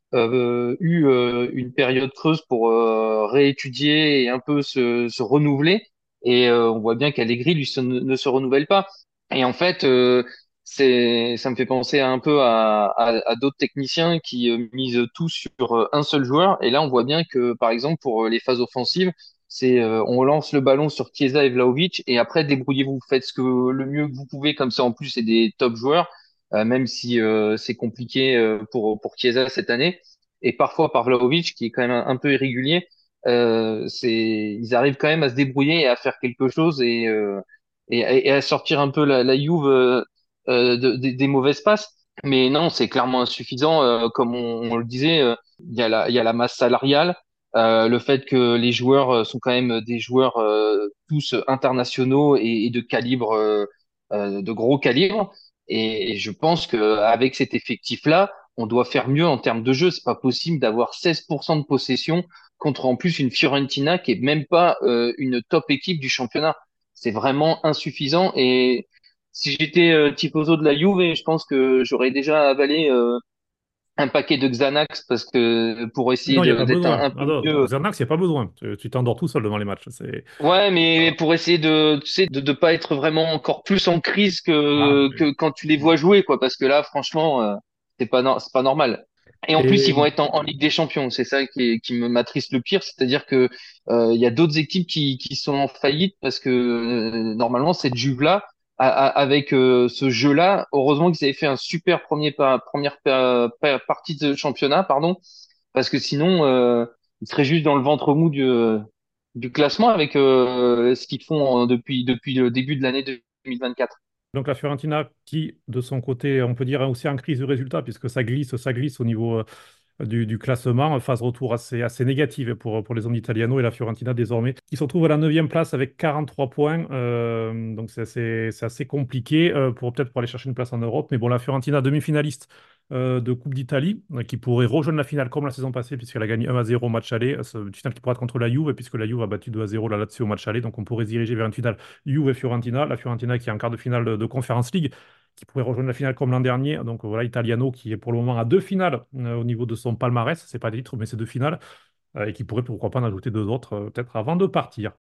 euh, eu euh, une période creuse pour euh, réétudier et un peu se, se renouveler. Et euh, on voit bien qu'Allegri, lui, se- ne se renouvelle pas. Et en fait, euh, c'est, ça me fait penser un peu à, à, à d'autres techniciens qui euh, misent tout sur euh, un seul joueur. Et là, on voit bien que, par exemple, pour euh, les phases offensives, c'est euh, on lance le ballon sur Chiesa et Vlahovic et après, débrouillez-vous, faites ce que le mieux que vous pouvez. Comme ça, en plus, c'est des top joueurs, euh, même si euh, c'est compliqué euh, pour pour Chiesa cette année et parfois par Vlahovic, qui est quand même un, un peu irrégulier, euh, c'est, ils arrivent quand même à se débrouiller et à faire quelque chose et, euh, et, et à sortir un peu la, la Juve euh, euh, de- des des mauvaises passes. Mais non, c'est clairement insuffisant. Euh, comme on, on le disait, euh, il y a la, il y a la masse salariale, euh, le fait que les joueurs euh, sont quand même des joueurs euh, tous internationaux et, et de calibre, euh, euh, de gros calibre. Et, et je pense qu'avec cet effectif-là, on doit faire mieux en termes de jeu. C'est pas possible d'avoir seize pour cent de possession contre en plus une Fiorentina qui est même pas euh, une top équipe du championnat. C'est vraiment insuffisant. Et si j'étais euh, tifoso de la Juve, je pense que j'aurais déjà avalé euh, un paquet de Xanax parce que pour essayer Non, il n'y a de pas d'être un, besoin. un Ah peu non, mieux. Xanax, il n'y a pas besoin. Tu tu t'endors tout seul devant les matchs. C'est... Ouais, mais pour essayer de, tu sais, de de pas être vraiment encore plus en crise Ah, que que quand tu les vois jouer, quoi. Parce que là, franchement, euh, c'est pas no- c'est pas normal. Et en plus, et ils vont être en, en Ligue des Champions. C'est ça qui est, qui me m'attriste le pire, c'est-à-dire que euh, il y a d'autres équipes qui qui sont en faillite parce que euh, normalement cette Juve-là, a- a- avec euh, ce jeu-là, heureusement qu'ils avaient fait un super premier pa- première pa- pa- partie de championnat, pardon, parce que sinon, euh, ils seraient juste dans le ventre mou du du classement avec euh, ce qu'ils font euh, depuis, depuis le début de l'année deux mille vingt-quatre. donc la Fiorentina, qui de son côté, on peut dire aussi en crise de résultats, puisque ça glisse, ça glisse au niveau euh, du, du classement, phase retour assez, assez négative pour, pour les hommes d'Italiano et la Fiorentina désormais, qui se retrouve à la neuvième place avec quarante-trois points. Euh, donc c'est assez, c'est assez compliqué euh, pour peut-être pour aller chercher une place en Europe. Mais bon, la Fiorentina, demi-finaliste euh, de Coupe d'Italie, euh, qui pourrait rejoindre la finale comme la saison passée, puisqu'elle a gagné un à zéro au match aller. Euh, C'est une finale qui pourrait être contre la Juve, puisque la Juve a battu deux à zéro la Lazio au match aller. Donc on pourrait se diriger vers une finale Juve et Fiorentina. La Fiorentina qui est en quart de finale de, de Conference League qui pourrait rejoindre la finale comme l'an dernier. Donc voilà, Italiano qui est pour le moment à deux finales euh, au niveau de son palmarès. C'est pas des titres, mais c'est deux finales. Euh, et qui pourrait pourquoi pas en ajouter deux autres euh, peut-être avant de partir.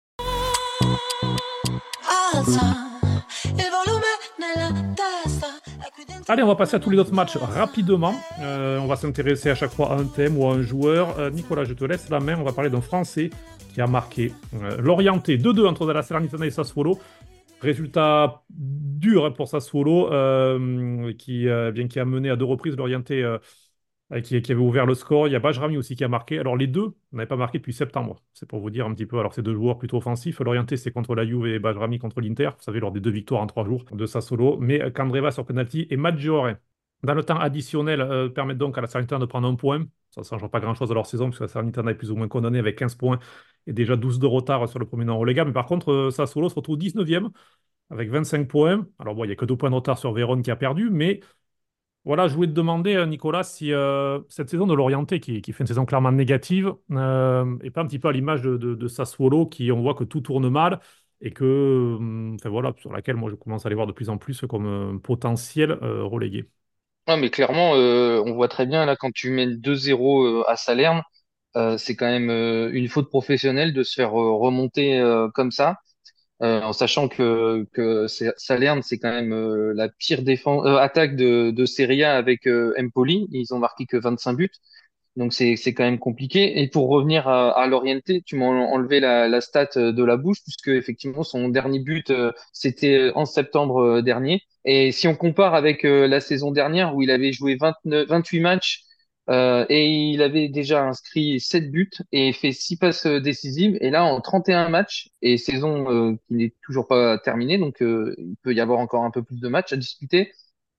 Allez, on va passer à tous les autres matchs rapidement. Euh, on va s'intéresser à chaque fois à un thème ou à un joueur. Euh, Nicolas, je te laisse la main. On va parler d'un Français qui a marqué euh, l'Orienté deux deux entre la Salernitana et Sassuolo. Résultat dur hein, pour Sassuolo, euh, qui, euh, bien, qui a mené à deux reprises l'Orienté, euh, euh, qui, qui avait ouvert le score. Il y a Bajrami aussi qui a marqué. Alors les deux n'avaient pas marqué depuis septembre. C'est pour vous dire un petit peu. Alors ces deux joueurs plutôt offensifs. L'Orienté c'est contre la Juve et Bajrami contre l'Inter. Vous savez, lors des deux victoires en trois jours de Sassuolo. Mais euh, Candreva sur penalty et Maggiore dans le temps additionnel euh, permettent donc à la Salernitana de prendre un point. Ça ne change pas grand-chose à leur saison, puisque la Salernitana est plus ou moins condamnée avec quinze points et déjà douze de retard sur le premier non relégable. Mais par contre, euh, Sassuolo se retrouve dix-neuvième avec vingt-cinq points. Alors bon, il n'y a que deux points de retard sur Vérone qui a perdu, mais voilà, je voulais te demander, euh, Nicolas, si euh, cette saison de l'Orienté, qui, qui fait une saison clairement négative, euh, est pas un petit peu à l'image de, de, de Sassuolo, qui on voit que tout tourne mal et que, euh, enfin voilà, sur laquelle moi je commence à les voir de plus en plus comme un potentiel euh, relégué. Ouais, mais clairement, euh, on voit très bien là quand tu mènes deux zéro euh, à Salerne, euh, c'est quand même euh, une faute professionnelle de se faire euh, remonter euh, comme ça, euh, en sachant que que c'est- Salerne c'est quand même euh, la pire défense euh, attaque de de Serie A avec euh, Empoli. Ils ont marqué que vingt-cinq buts. Donc c'est c'est quand même compliqué. Et pour revenir à, à Loriente, tu m'as enlevé la, la stat euh, de la bouche puisque effectivement son dernier but euh, c'était en septembre euh, dernier. Et si on compare avec euh, la saison dernière où il avait joué vingt-neuf, vingt-huit matchs euh, et il avait déjà inscrit sept buts et fait six passes euh, décisives. Et là en trente et un matchs et saison euh, qui n'est toujours pas terminée, donc euh, il peut y avoir encore un peu plus de matchs à disputer.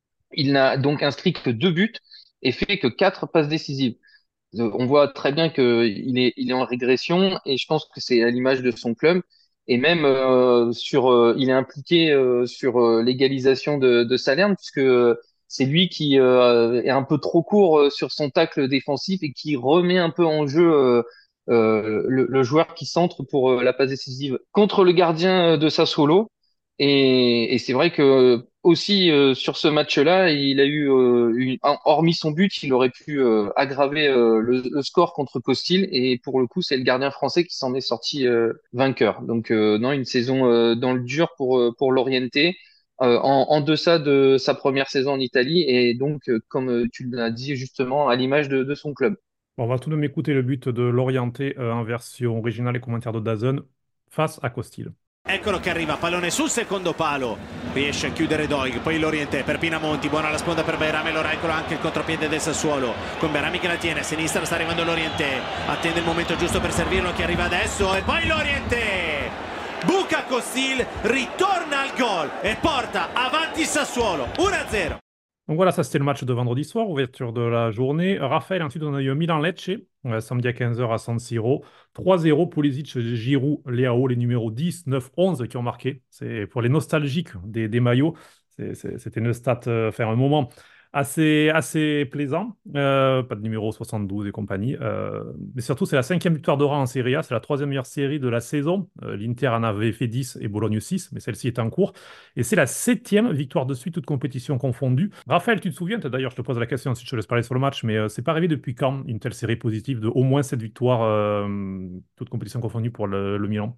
Il n'a donc inscrit que deux buts et fait que quatre passes décisives. Euh, On voit très bien qu'il est, il est en régression et je pense que c'est à l'image de son club. Et même euh, sur, euh, il est impliqué euh, sur euh, l'égalisation de, de Salerne puisque c'est lui qui euh, est un peu trop court euh, sur son tacle défensif et qui remet un peu en jeu euh, euh, le, le joueur qui centre pour euh, la passe décisive contre le gardien euh, de Sassuolo. Et, et c'est vrai que aussi euh, sur ce match-là, il a eu, euh, une- hormis son but, il aurait pu euh, aggraver euh, le, le score contre Costil. Et pour le coup, c'est le gardien français qui s'en est sorti euh, vainqueur. Donc euh, non, une saison euh, dans le dur pour euh, pour l'Oriente, euh, en, en deçà de sa première saison en Italie. Et donc, euh, comme euh, tu l'as dit justement, à l'image de, de son club. Bon, on va tout de même écouter le but de l'Orienté euh, en version originale et commentaire de Dazen face à Costil. Eccolo che arriva, pallone sul secondo palo, riesce a chiudere Doig, poi l'Oriente per Pinamonti, buona la sponda per Beirame, lo eccolo anche il contropiede del Sassuolo, con Beirame che la tiene, a sinistra sta arrivando l'Oriente, attende il momento giusto per servirlo che arriva adesso e poi l'Oriente, buca Costil, ritorna al gol e porta avanti il Sassuolo, uno a zero. Donc voilà, ça c'était le match de vendredi soir, ouverture de la journée. Raphaël, ensuite on a eu Milan-Lecce, euh, samedi à quinze heures à San Siro. trois zéro, Pulisic, Giroud, Leao, les numéros dix, neuf, onze qui ont marqué. C'est pour les nostalgiques des, des maillots. C'est- c'est- C'était une stat, euh, enfin un moment assez, assez plaisant. Euh, pas de numéro soixante-douze et compagnie. Euh, mais surtout, c'est la cinquième victoire de rang en Serie A. C'est la troisième meilleure série de la saison. Euh, L'Inter en avait fait dix et Bologne six, mais celle-ci est en cours. Et c'est la septième victoire de suite, toutes compétitions confondues. Raphaël, tu te souviens, d'ailleurs, je te pose la question si je te laisse parler sur le match, mais euh, c'est pas arrivé depuis quand une telle série positive de au moins sept victoires, euh, toutes compétitions confondues pour le, le Milan?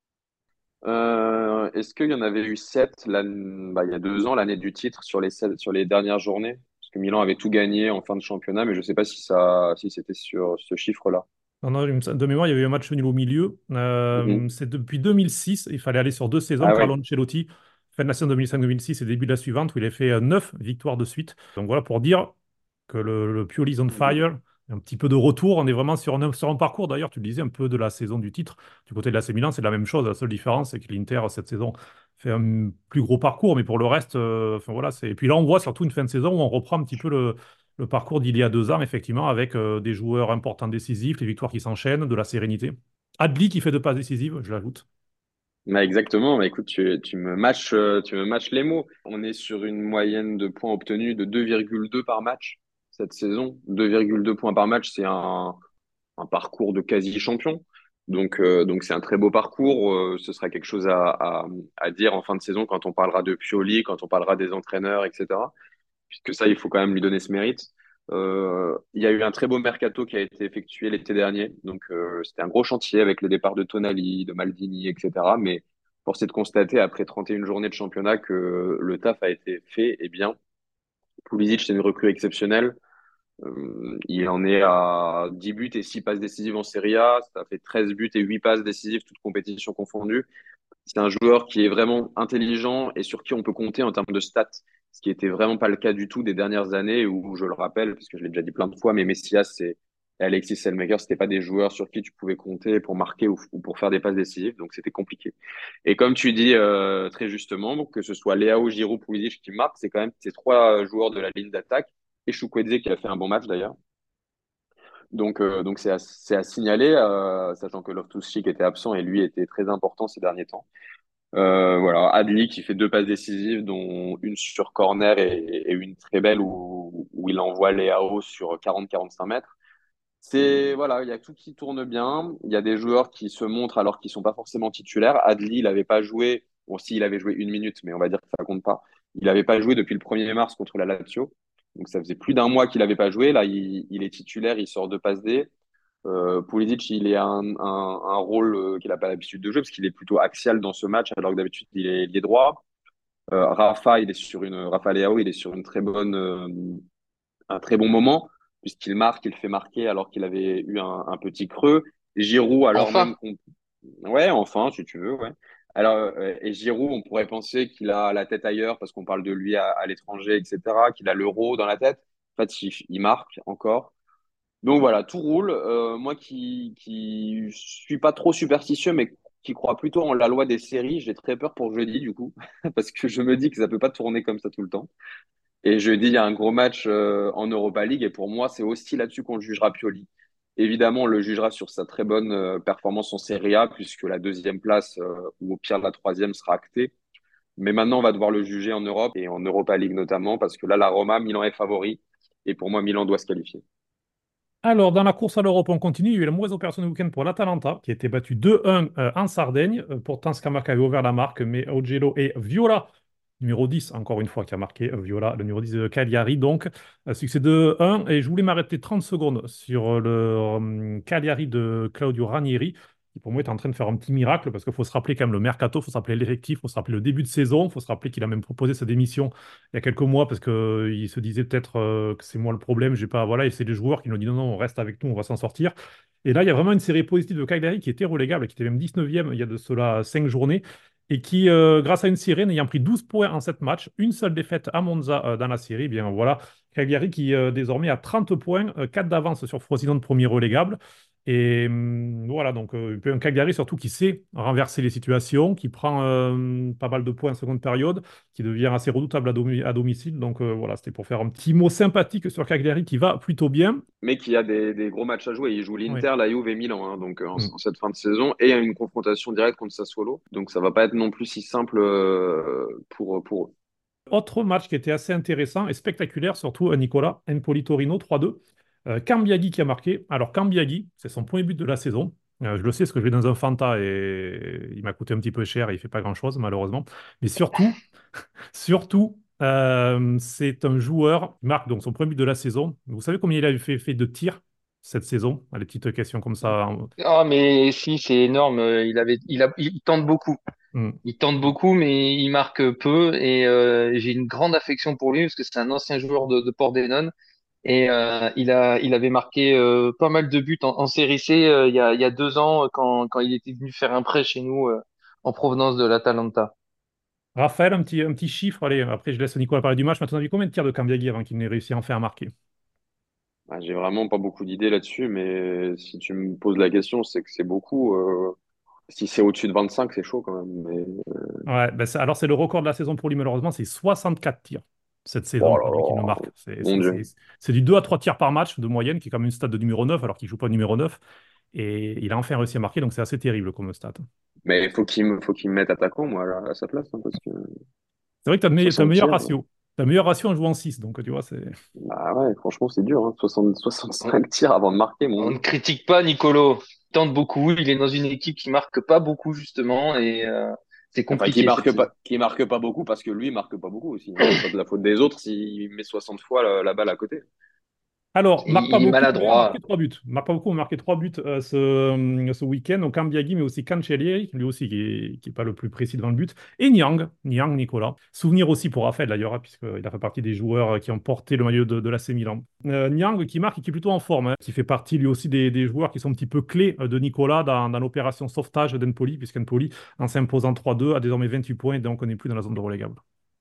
Euh, est-ce qu'il y en avait eu sept l'an- bah, il y a deux ans, l'année du titre, sur les, sept- sur les dernières journées? Parce que Milan avait tout gagné en fin de championnat, mais je ne sais pas si ça, si c'était sur ce chiffre-là. Non, non, il me semble- de mémoire, il y avait eu un match nul au milieu. Euh, Mhm. c'est depuis deux mille six, il fallait aller sur deux saisons. Ah ouais. Carlo Ancelotti, fin de la saison deux mille cinq deux mille six et début de la suivante, où il a fait euh, neuf victoires de suite. Donc voilà pour dire que le, le Pioli's on fire, un petit peu de retour. On est vraiment sur un, sur un parcours, d'ailleurs, tu le disais, un peu de la saison du titre. Du côté de l'A C Milan, c'est la même chose. La seule différence, c'est que l'Inter, cette saison, fait un plus gros parcours. Mais pour le reste, euh, enfin, voilà, c'est... Et puis là, on voit surtout une fin de saison où on reprend un petit peu le, le parcours d'il y a deux ans, effectivement, avec euh, des joueurs importants décisifs, les victoires qui s'enchaînent, de la sérénité. Adli qui fait deux passes décisives, je l'ajoute. Bah, exactement. Bah, écoute, tu, tu me matches, euh, tu me matches les mots. On est sur une moyenne de points obtenus de deux virgule deux par match cette saison. deux virgule deux points par match, c'est un, un parcours de quasi-champion. Donc, euh, donc c'est un très beau parcours. Euh, ce sera quelque chose à, à, à dire en fin de saison quand on parlera de Pioli, quand on parlera des entraîneurs, et cetera. Puisque ça, il faut quand même lui donner ce mérite. Euh, il y a eu un très beau mercato qui a été effectué l'été dernier. Donc, euh, c'était un gros chantier avec le départ de Tonali, de Maldini, et cetera. Mais force est de constater, après trente et une journées de championnat, que le taf a été fait et bien. Pulisic, c'est une recrue exceptionnelle. Euh, il en est à dix buts et six passes décisives en Serie A. Ça fait treize buts et huit passes décisives, toutes compétitions confondues. C'est un joueur qui est vraiment intelligent et sur qui on peut compter en termes de stats, ce qui était vraiment pas le cas du tout des dernières années où, je le rappelle, parce que je l'ai déjà dit plein de fois, mais Messias et Alexis Selmaker, c'était pas des joueurs sur qui tu pouvais compter pour marquer ou, ou pour faire des passes décisives, donc c'était compliqué. Et comme tu dis euh, très justement, que ce soit Leao, Giroud, Pulisic qui marquent, c'est quand même ces trois joueurs de la ligne d'attaque et Chukwueze qui a fait un bon match d'ailleurs. Donc, euh, donc c'est à, c'est à signaler, euh, sachant que Loftus-Cheek était absent et lui était très important ces derniers temps. Euh, voilà, Adli qui fait deux passes décisives, dont une sur corner et, et une très belle où, où il envoie Leao sur quarante quarante-cinq mètres. C'est, voilà, il y a tout qui tourne bien. Il y a des joueurs qui se montrent alors qu'ils sont pas forcément titulaires. Adli, il avait pas joué, bon, si, il avait joué une minute, mais on va dire que ça compte pas. Il avait pas joué depuis le premier mars contre la Lazio. Donc ça faisait plus d'un mois qu'il avait pas joué. Là, il, il est titulaire, il sort de passe D. Euh, Pulisic, il est un, un, un rôle euh, qu'il n'a pas l'habitude de jouer parce qu'il est plutôt axial dans ce match, alors que d'habitude il est, il est droit. Euh, Rafa, il est sur une, Rafa Leao, il est sur une très bonne, euh, un très bon moment puisqu'il marque, il fait marquer alors qu'il avait eu un, un petit creux. Giroud, alors même Enfin, qu'on, ouais, enfin, si tu veux, ouais. Alors, euh, et Giroud, on pourrait penser qu'il a la tête ailleurs parce qu'on parle de lui à, à l'étranger, et cetera, qu'il a l'euro dans la tête. En fait, il, il marque encore. Donc voilà, tout roule. Euh, moi qui qui suis pas trop superstitieux, mais qui crois plutôt en la loi des séries, j'ai très peur pour jeudi du coup, parce que je me dis que ça peut pas tourner comme ça tout le temps. Et jeudi, il y a un gros match euh, en Europa League, et pour moi, c'est aussi là-dessus qu'on jugera Pioli. Évidemment, on le jugera sur sa très bonne euh, performance en Serie A, puisque la deuxième place, euh, ou au pire la troisième, sera actée. Mais maintenant, on va devoir le juger en Europe, et en Europa League notamment, parce que là, la Roma, Milan est favori, et pour moi, Milan doit se qualifier. Alors, dans la course à l'Europe, on continue. Il y a eu la mauvaise opération du week-end pour l'Atalanta, qui a été battu deux un euh, en Sardaigne. Euh, pourtant, Scamacca avait ouvert la marque, mais Augello et Viola, numéro dix, encore une fois, qui a marqué euh, Viola, le numéro dix de Cagliari. Donc, euh, succès de un. Et je voulais m'arrêter trente secondes sur euh, le euh, Cagliari de Claudio Ranieri, qui pour moi est en train de faire un petit miracle, parce qu'il faut se rappeler quand même le mercato, il faut se rappeler l'effectif, il faut se rappeler le début de saison, il faut se rappeler qu'il a même proposé sa démission il y a quelques mois parce qu'il se disait peut-être euh, que c'est moi le problème, j'ai pas, voilà, et c'est les joueurs qui nous ont dit non, non, on reste avec nous, on va s'en sortir. Et là, il y a vraiment une série positive de Cagliari qui était relégable, qui était même dix-neuvième il y a de cela cinq journées, et qui, euh, grâce à une sirène, ayant pris douze points en sept matchs, une seule défaite à Monza euh, dans la série, eh bien voilà, Cagliari qui euh, désormais a trente points, euh, quatre d'avance sur Frosinone, premier relégable. Et hum, voilà, donc euh, un Cagliari surtout qui sait renverser les situations, qui prend euh, pas mal de points en seconde période, qui devient assez redoutable à, domi- à domicile. Donc euh, voilà, c'était pour faire un petit mot sympathique sur Cagliari qui va plutôt bien. Mais qui a des, des gros matchs à jouer. Il joue Oui. l'Inter, la Juve et Milan, hein, donc euh, en, Mm. en cette fin de saison, et une confrontation directe contre Sassuolo. Donc ça va pas être non plus si simple euh, pour, pour eux. Autre match qui était assez intéressant et spectaculaire, surtout à Nicolas, Empoli-Torino trois deux. Euh, Cambiaghi qui a marqué. Alors Cambiaghi, c'est son premier but de la saison. Euh, je le sais parce que je vais dans un Fanta et il m'a coûté un petit peu cher et il fait pas grand-chose malheureusement. Mais surtout, surtout, euh, c'est un joueur qui marque donc son premier but de la saison. Vous savez combien il a fait, fait de tirs cette saison? Ah, les petites questions comme ça. Ah, mais si, c'est énorme. Euh, Il avait, il a, il tente beaucoup. Hmm. Il tente beaucoup, mais il marque peu. Et euh, j'ai une grande affection pour lui parce que c'est un ancien joueur de, de Pordenone. Et euh, il a, il avait marqué euh, pas mal de buts en, en Série C euh, il y a, il y a deux ans euh, quand, quand il était venu faire un prêt chez nous euh, en provenance de l'Atalanta. Raphaël, un petit, un petit chiffre. Allez, après je laisse Nicolas parler du match. Maintenant, combien de tirs de Cambiaghi avant qu'il n'ait réussi à en faire marquer? Ah, j'ai vraiment pas beaucoup d'idées là-dessus, mais si tu me poses la question, c'est que c'est beaucoup. Euh, si c'est au-dessus de vingt-cinq, c'est chaud quand même. Mais... Ouais, ben c'est- alors c'est le record de la saison pour lui, malheureusement, c'est soixante-quatre tirs cette saison Oh là pour lui qui ne marque. là, C'est mon c'est- c'est- Dieu. c'est du deux à trois tirs par match de moyenne, qui est comme une stat de numéro neuf alors qu'il joue pas numéro neuf. Et il a enfin réussi à marquer, donc c'est assez terrible comme stat. Mais il faut qu'il me, faut qu'il me mette attaquant, moi, à, à sa place, hein, parce que C'est vrai que tu as, un soixante meilleur tirs, ratio. Tu as un meilleur ratio en jouant six, donc tu vois, c'est. bah ouais, franchement, c'est dur. Hein. soixante, soixante-cinq tirs avant de marquer, mon On ne Dieu. critique pas Nicolo. Il tente beaucoup. Il est dans une équipe qui marque pas beaucoup justement et euh, c'est Enfin, qui compliqué cette marque saison. pas, qui marque pas beaucoup parce que lui marque pas beaucoup aussi. Hein. C'est pas de la faute des autres s'il met soixante fois la, la balle à côté. Alors, marque Il, pas il est beaucoup, mais a marqué maladroit. trois buts. Marque pas beaucoup, mais a marqué trois buts euh, ce, euh, ce week-end. Donc, Cambiaghi, mais aussi Cancellieri, lui aussi, qui n'est pas le plus précis devant le but. Et Niang, Niang Nicolas. Souvenir aussi pour Raphaël, d'ailleurs, hein, puisqu'il a fait partie des joueurs euh, qui ont porté le maillot de, de l'A C Milan. Euh, Niang, qui marque et qui est plutôt en forme, hein, qui fait partie lui aussi des, des joueurs qui sont un petit peu clés euh, de Nicolas dans, dans l'opération sauvetage d'Empoli, puisqu'Empoli, en s'imposant trois deux, a désormais vingt-huit points, et donc on n'est plus dans la zone de relégable.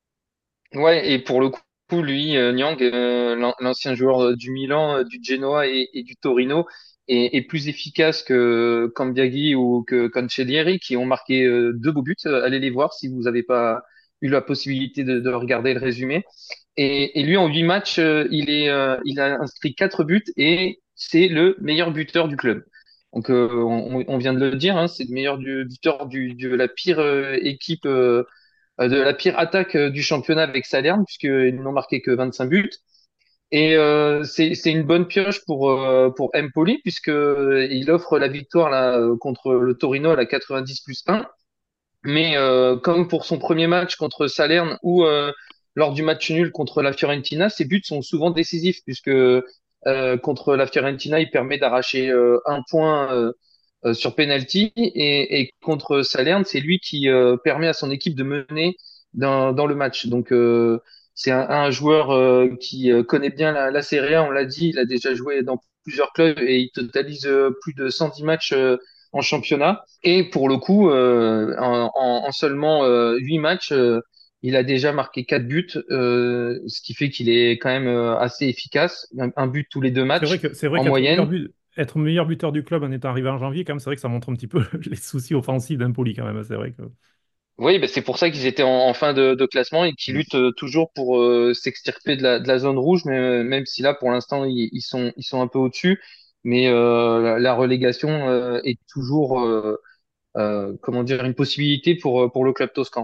Ouais, et pour le coup, lui, euh, Nyang, euh, l'an- l'ancien joueur euh, du Milan, euh, du Genoa et, et du Torino, est, est plus efficace que Cambiaghi ou que Cancellieri, qui ont marqué euh, deux beaux buts. Euh, Allez les voir si vous n'avez pas eu la possibilité de, de regarder le résumé. Et, et lui, en huit matchs, euh, il est, euh, il a inscrit quatre buts et c'est le meilleur buteur du club. Donc, euh, on, on vient de le dire, hein, c'est le meilleur du, buteur du, de la pire euh, équipe. Euh, euh, de la pire attaque euh, du championnat avec Salerne, puisqu'ils n'ont marqué que vingt-cinq buts. Et euh, c'est c'est une bonne pioche pour euh, pour Empoli puisque euh, il offre la victoire là euh, contre le Torino à la quatre-vingt-dix plus un. Mais euh, comme pour son premier match contre Salerne ou euh, lors du match nul contre la Fiorentina, ses buts sont souvent décisifs puisque euh, contre la Fiorentina, il permet d'arracher euh, un point euh, euh, sur penalty et, et contre Salerne, c'est lui qui euh, permet à son équipe de mener dans, dans le match. Donc euh, c'est un, un joueur euh, qui euh, connaît bien la, la Serie A, on l'a dit, il a déjà joué dans plusieurs clubs et il totalise euh, plus de cent dix matchs euh, en championnat. Et pour le coup, euh, en, en- en seulement euh, huit matchs, euh, il a déjà marqué quatre buts, euh, ce qui fait qu'il est quand même euh, assez efficace, un, un but tous les deux C'est vrai matchs que c'est vrai en qu'être meilleur moyenne. but, être meilleur buteur du club en étant arrivé en janvier, quand même, c'est vrai que ça montre un petit peu les soucis offensifs d'Empoli quand même. C'est vrai que. Oui, ben c'est pour ça qu'ils étaient en, en fin de, de classement et qu'ils Mm. luttent euh, toujours pour euh, s'extirper de la, de la zone rouge, mais euh, même si là, pour l'instant, ils, ils sont, ils sont un peu au-dessus. Mais euh, la, la relégation euh, est toujours, euh, euh, comment dire, une possibilité pour, euh, pour le club toscan.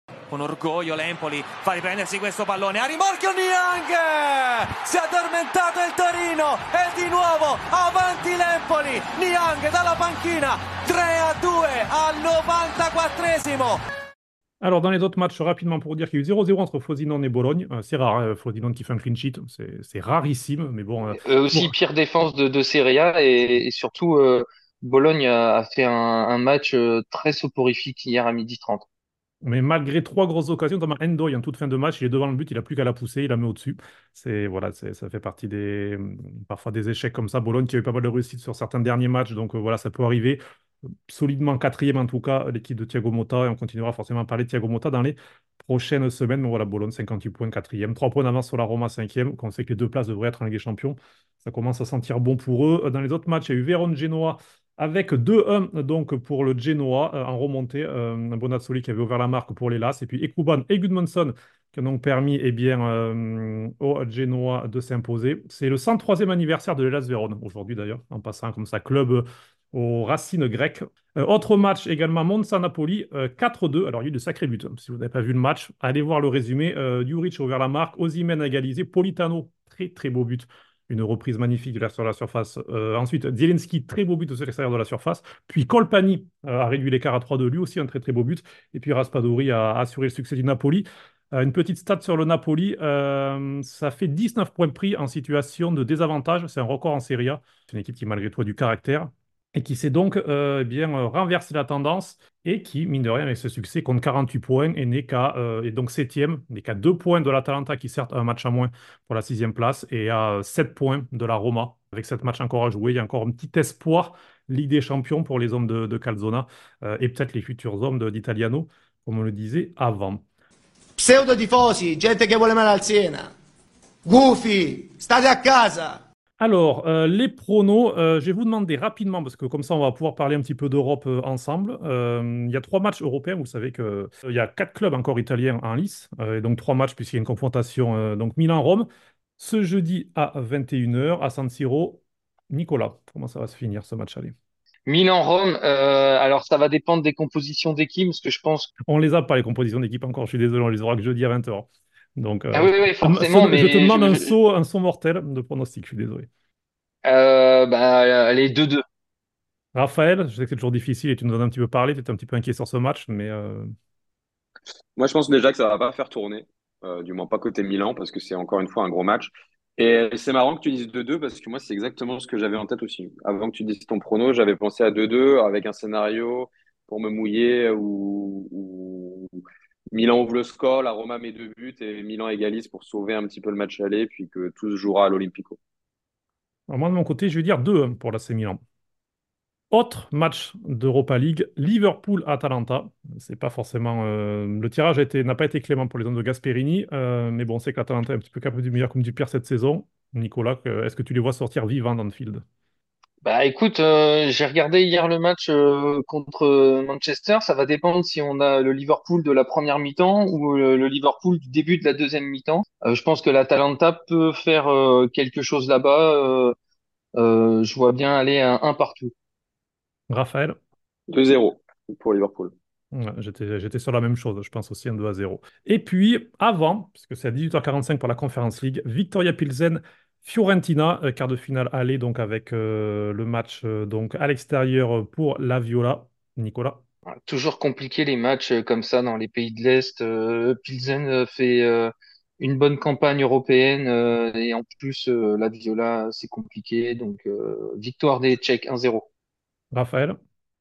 Con orgoglio l'Empoli fa riprendersi questo pallone, a rimorchio Niang, si è addormentato il Torino e di nuovo avanti l'Empoli, Niang dalla panchina, tre a due al novantaquattresimo. Alors, dans les autres matchs, rapidement pour dire qu'il y a eu zéro zéro entre Frosinone et Bologne. Euh, c'est rare, hein, Frosinone qui fait un clean sheet, c'est c'est rarissime, mais bon. euh, Eux aussi, bon. pire défense de, de Serie A et, et surtout, euh, Bologne a, a fait un, un match euh, très soporifique hier à midi trente. Mais malgré trois grosses occasions, notamment Endoy en toute fin de match, il est devant le but, il n'a plus qu'à la pousser, il la met au-dessus. C'est, voilà, c'est, ça fait partie des, parfois des échecs comme ça. Bologne qui a eu pas mal de réussite sur certains derniers matchs, donc euh, voilà, ça peut arriver. Solidement quatrième en tout cas, l'équipe de Thiago Motta, et on continuera forcément à parler de Thiago Motta dans les prochaines semaines. Mais voilà, Bologne cinquante-huit points, quatrième, trois points d'avance sur la Roma, cinquième. Quand on sait que les deux places devraient être en Ligue des Champions, ça commence à sentir bon pour eux. Dans les autres matchs, il y a eu Vérone-Genoa avec deux un donc pour le Genoa euh, en remontée. Euh, Bonazzoli qui avait ouvert la marque pour les Las. Et puis Ekuban et Gudmundsson qui ont donc permis eh bien, euh, au Genoa de s'imposer. C'est le cent troisième anniversaire de l'Hellas Vérone, aujourd'hui d'ailleurs, en passant comme ça, club euh, aux racines grecques. Euh, autre match également, Monza-Napoli, euh, quatre deux. Alors il y a eu de sacrés buts. Si vous n'avez pas vu le match, allez voir le résumé. Euh, Juric a ouvert la marque, Osimhen a égalisé, Politano, très très beau but. Une reprise magnifique de la, sur la surface. Euh, ensuite, Zielinski, très beau but de l'extérieur de la surface. Puis Colpani euh, a réduit l'écart à trois deux, lui aussi un très très beau but. Et puis Raspadori a assuré le succès du Napoli. Euh, une petite stat sur le Napoli, euh, ça fait dix-neuf points pris en situation de désavantage. C'est un record en Serie A. C'est une équipe qui, malgré tout, a du caractère et qui s'est donc euh, eh bien, euh, renversé la tendance et qui, mine de rien, avec ce succès, compte quarante-huit points et n'est qu'à euh, et donc septième, n'est qu'à deux points de l'Atalanta qui certes a un match à moins pour la sixième place et à sept points de la Roma. Avec sept matchs encore à jouer, il y a encore un petit espoir Ligue des Champions pour les hommes de, de Calzona euh, et peut-être les futurs hommes de- d'Italiano, comme on le disait avant. Pseudo-tifosi, gente che vuole male al Siena. Gufi, state a casa. Alors, euh, les pronos, euh, je vais vous demander rapidement, parce que comme ça, on va pouvoir parler un petit peu d'Europe euh, ensemble. Euh, il y a trois matchs européens, vous savez qu'il y a quatre clubs encore italiens en lice, euh, et donc trois matchs puisqu'il y a une confrontation, euh, donc Milan-Rome, ce jeudi à vingt et une heures à San Siro. Nicolas, comment ça va se finir ce match aller? Milan-Rome, euh, alors ça va dépendre des compositions d'équipe, parce que je pense. On les a pas, les compositions d'équipe encore, je suis désolé, on les aura que jeudi à vingt heures. Donc, Ah euh, oui, oui, oui, je forcément, te je te mais demande je, un je- saut, un saut mortel de pronostic, je suis désolé. euh, bah, les deux deux. Raphaël, je sais que c'est toujours difficile et tu nous en as un petit peu parlé, tu étais un petit peu inquiet sur ce match, mais euh, Moi, je pense déjà que ça va pas faire tourner, euh, du moins pas côté Milan, parce que c'est encore une fois un gros match. Et c'est marrant que tu dises deux deux, parce que moi, c'est exactement ce que j'avais en tête aussi. Avant que tu dises ton prono, j'avais pensé à deux deux avec un scénario pour me mouiller où, où Milan ouvre le score, la Roma met deux buts et Milan égalise pour sauver un petit peu le match aller, puis que tout se jouera à l'Olympico. alors moi de mon côté, je vais dire deux un pour l'A C Milan. Autre match d'Europa League, Liverpool-Atalanta. C'est pas forcément euh, le tirage a été- n'a pas été clément pour les hommes de Gasperini, euh, mais bon, c'est qu'Atalanta est un petit peu capable du meilleur comme du pire cette saison. Nicolas, que- est-ce que tu les vois sortir vivants d'Anfield? Bah écoute, euh, j'ai regardé hier le match euh, contre Manchester. Ça va dépendre si on a le Liverpool de la première mi-temps ou le, le Liverpool du début de la deuxième mi-temps. Euh, je pense que l'Atalanta peut faire euh, quelque chose là-bas. Euh, euh, je vois bien aller un, un partout. Raphaël? deux zéro pour Liverpool. Ouais, j'étais, j'étais sur la même chose, je pense aussi un deux à zéro. Et puis, avant, puisque c'est à dix-huit heures quarante-cinq pour la Conference League, Victoria Pilsen, Fiorentina, euh, quart de finale aller, donc avec euh, le match euh, donc à l'extérieur pour la Viola. Nicolas? Voilà, toujours compliqué les matchs euh, comme ça dans les pays de l'Est. Euh, Pilsen euh, fait euh, une bonne campagne européenne euh, et en plus euh, la Viola c'est compliqué. Donc euh, victoire des Tchèques un zéro. Raphaël?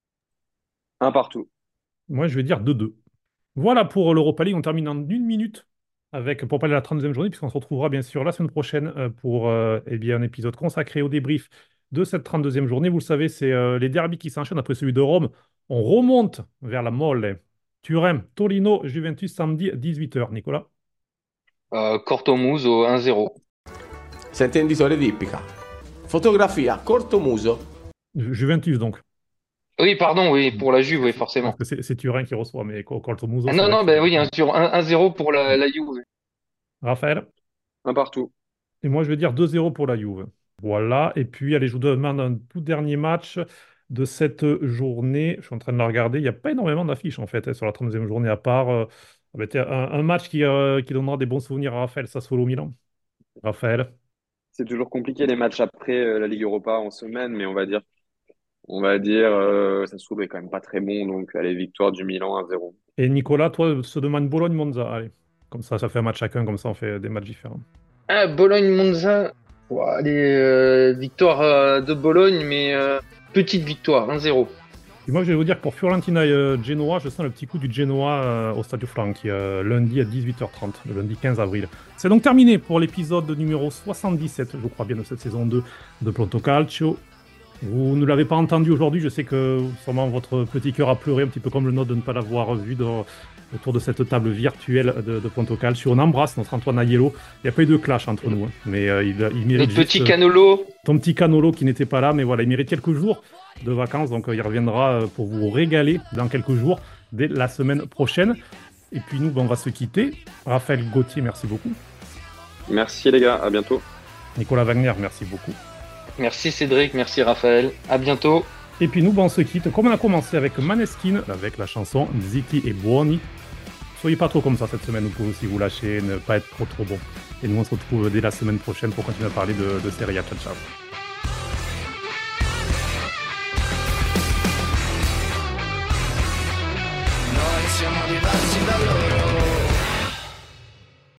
Un partout. Moi, je vais dire deux deux. Voilà pour l'Europa League. On termine en une minute avec, pour parler de la trente-deuxième journée, puisqu'on se retrouvera bien sûr la semaine prochaine euh, pour euh, eh bien, un épisode consacré au débrief de cette trente-deuxième journée. Vous le savez, c'est euh, les derbys qui s'enchaînent après celui de Rome. On remonte vers la Mole. Turin, Torino, Juventus, samedi dix-huit heures. Nicolas? Euh, Cortomuso un zéro. Senti intitolo tipica. Fotografia, corto muso. Ju- Juventus donc. Oui, pardon, oui, pour la Juve, oui, Parce forcément. que c'est c'est Turin qui reçoit, mais Colto Muso, Ah c'est non, vrai que non, ben c'est. oui, un sur un zéro pour la, la Juve. Raphaël? Un partout. Et moi, je vais dire deux zéro pour la Juve. Voilà. Et puis, allez, je vous demande un tout dernier match de cette journée. Je suis en train de la regarder. Il n'y a pas énormément d'affiches, en fait, hein, sur la trentième journée, à part euh, Ça va être un, un match qui, euh, qui donnera des bons souvenirs à Raphaël Sassuolo-Milan. Raphaël. C'est toujours compliqué les matchs après euh, la Ligue Europa en semaine, mais on va dire, on va dire, euh, Sassuolo est quand même pas très bon, donc allez, victoire du Milan un zéro. Et Nicolas, toi, se demande Bologne-Monza. Allez, comme ça, ça fait un match chacun, comme ça, on fait des matchs différents. Ah, Bologne-Monza. Ouah, allez, euh, victoire euh, de Bologne, mais euh, petite victoire, un zéro. Et moi, je vais vous dire que pour Fiorentina et euh, Genoa, je sens le petit coup du Genoa euh, au Stadio Franchi, euh, lundi à dix-huit heures trente, le lundi quinze avril. C'est donc terminé pour l'épisode numéro soixante-dix-sept, je crois bien, de cette saison deux de Pronto Calcio. Vous ne l'avez pas entendu aujourd'hui, je sais que sûrement votre petit cœur a pleuré, un petit peu comme le nôtre de ne pas l'avoir vu dans, autour de cette table virtuelle de, de Pronto Calcio. On embrasse notre Antoine Aiello. Il n'y a pas eu de clash entre nous, hein, mais euh, il, il mérite Notre juste, petit Canolo. ton petit Canolo qui n'était pas là, mais voilà, il mérite quelques jours de vacances, donc euh, il reviendra euh, pour vous régaler dans quelques jours, dès la semaine prochaine. Et puis nous, ben, on va se quitter. Raphaël Gauthier, merci beaucoup. Merci les gars, à bientôt. Nicolas Wagner, merci beaucoup. Merci Cédric, merci Raphaël. À bientôt. Et puis nous, ben, on se quitte comme on a commencé avec Maneskin, avec la chanson Zitti e Buoni. Soyez pas trop comme ça cette semaine, vous pouvez aussi vous lâcher, ne pas être trop trop bon. Et nous, on se retrouve dès la semaine prochaine pour continuer à parler de, de Serie A. Ciao, ciao. Noi siamo diversi da loro.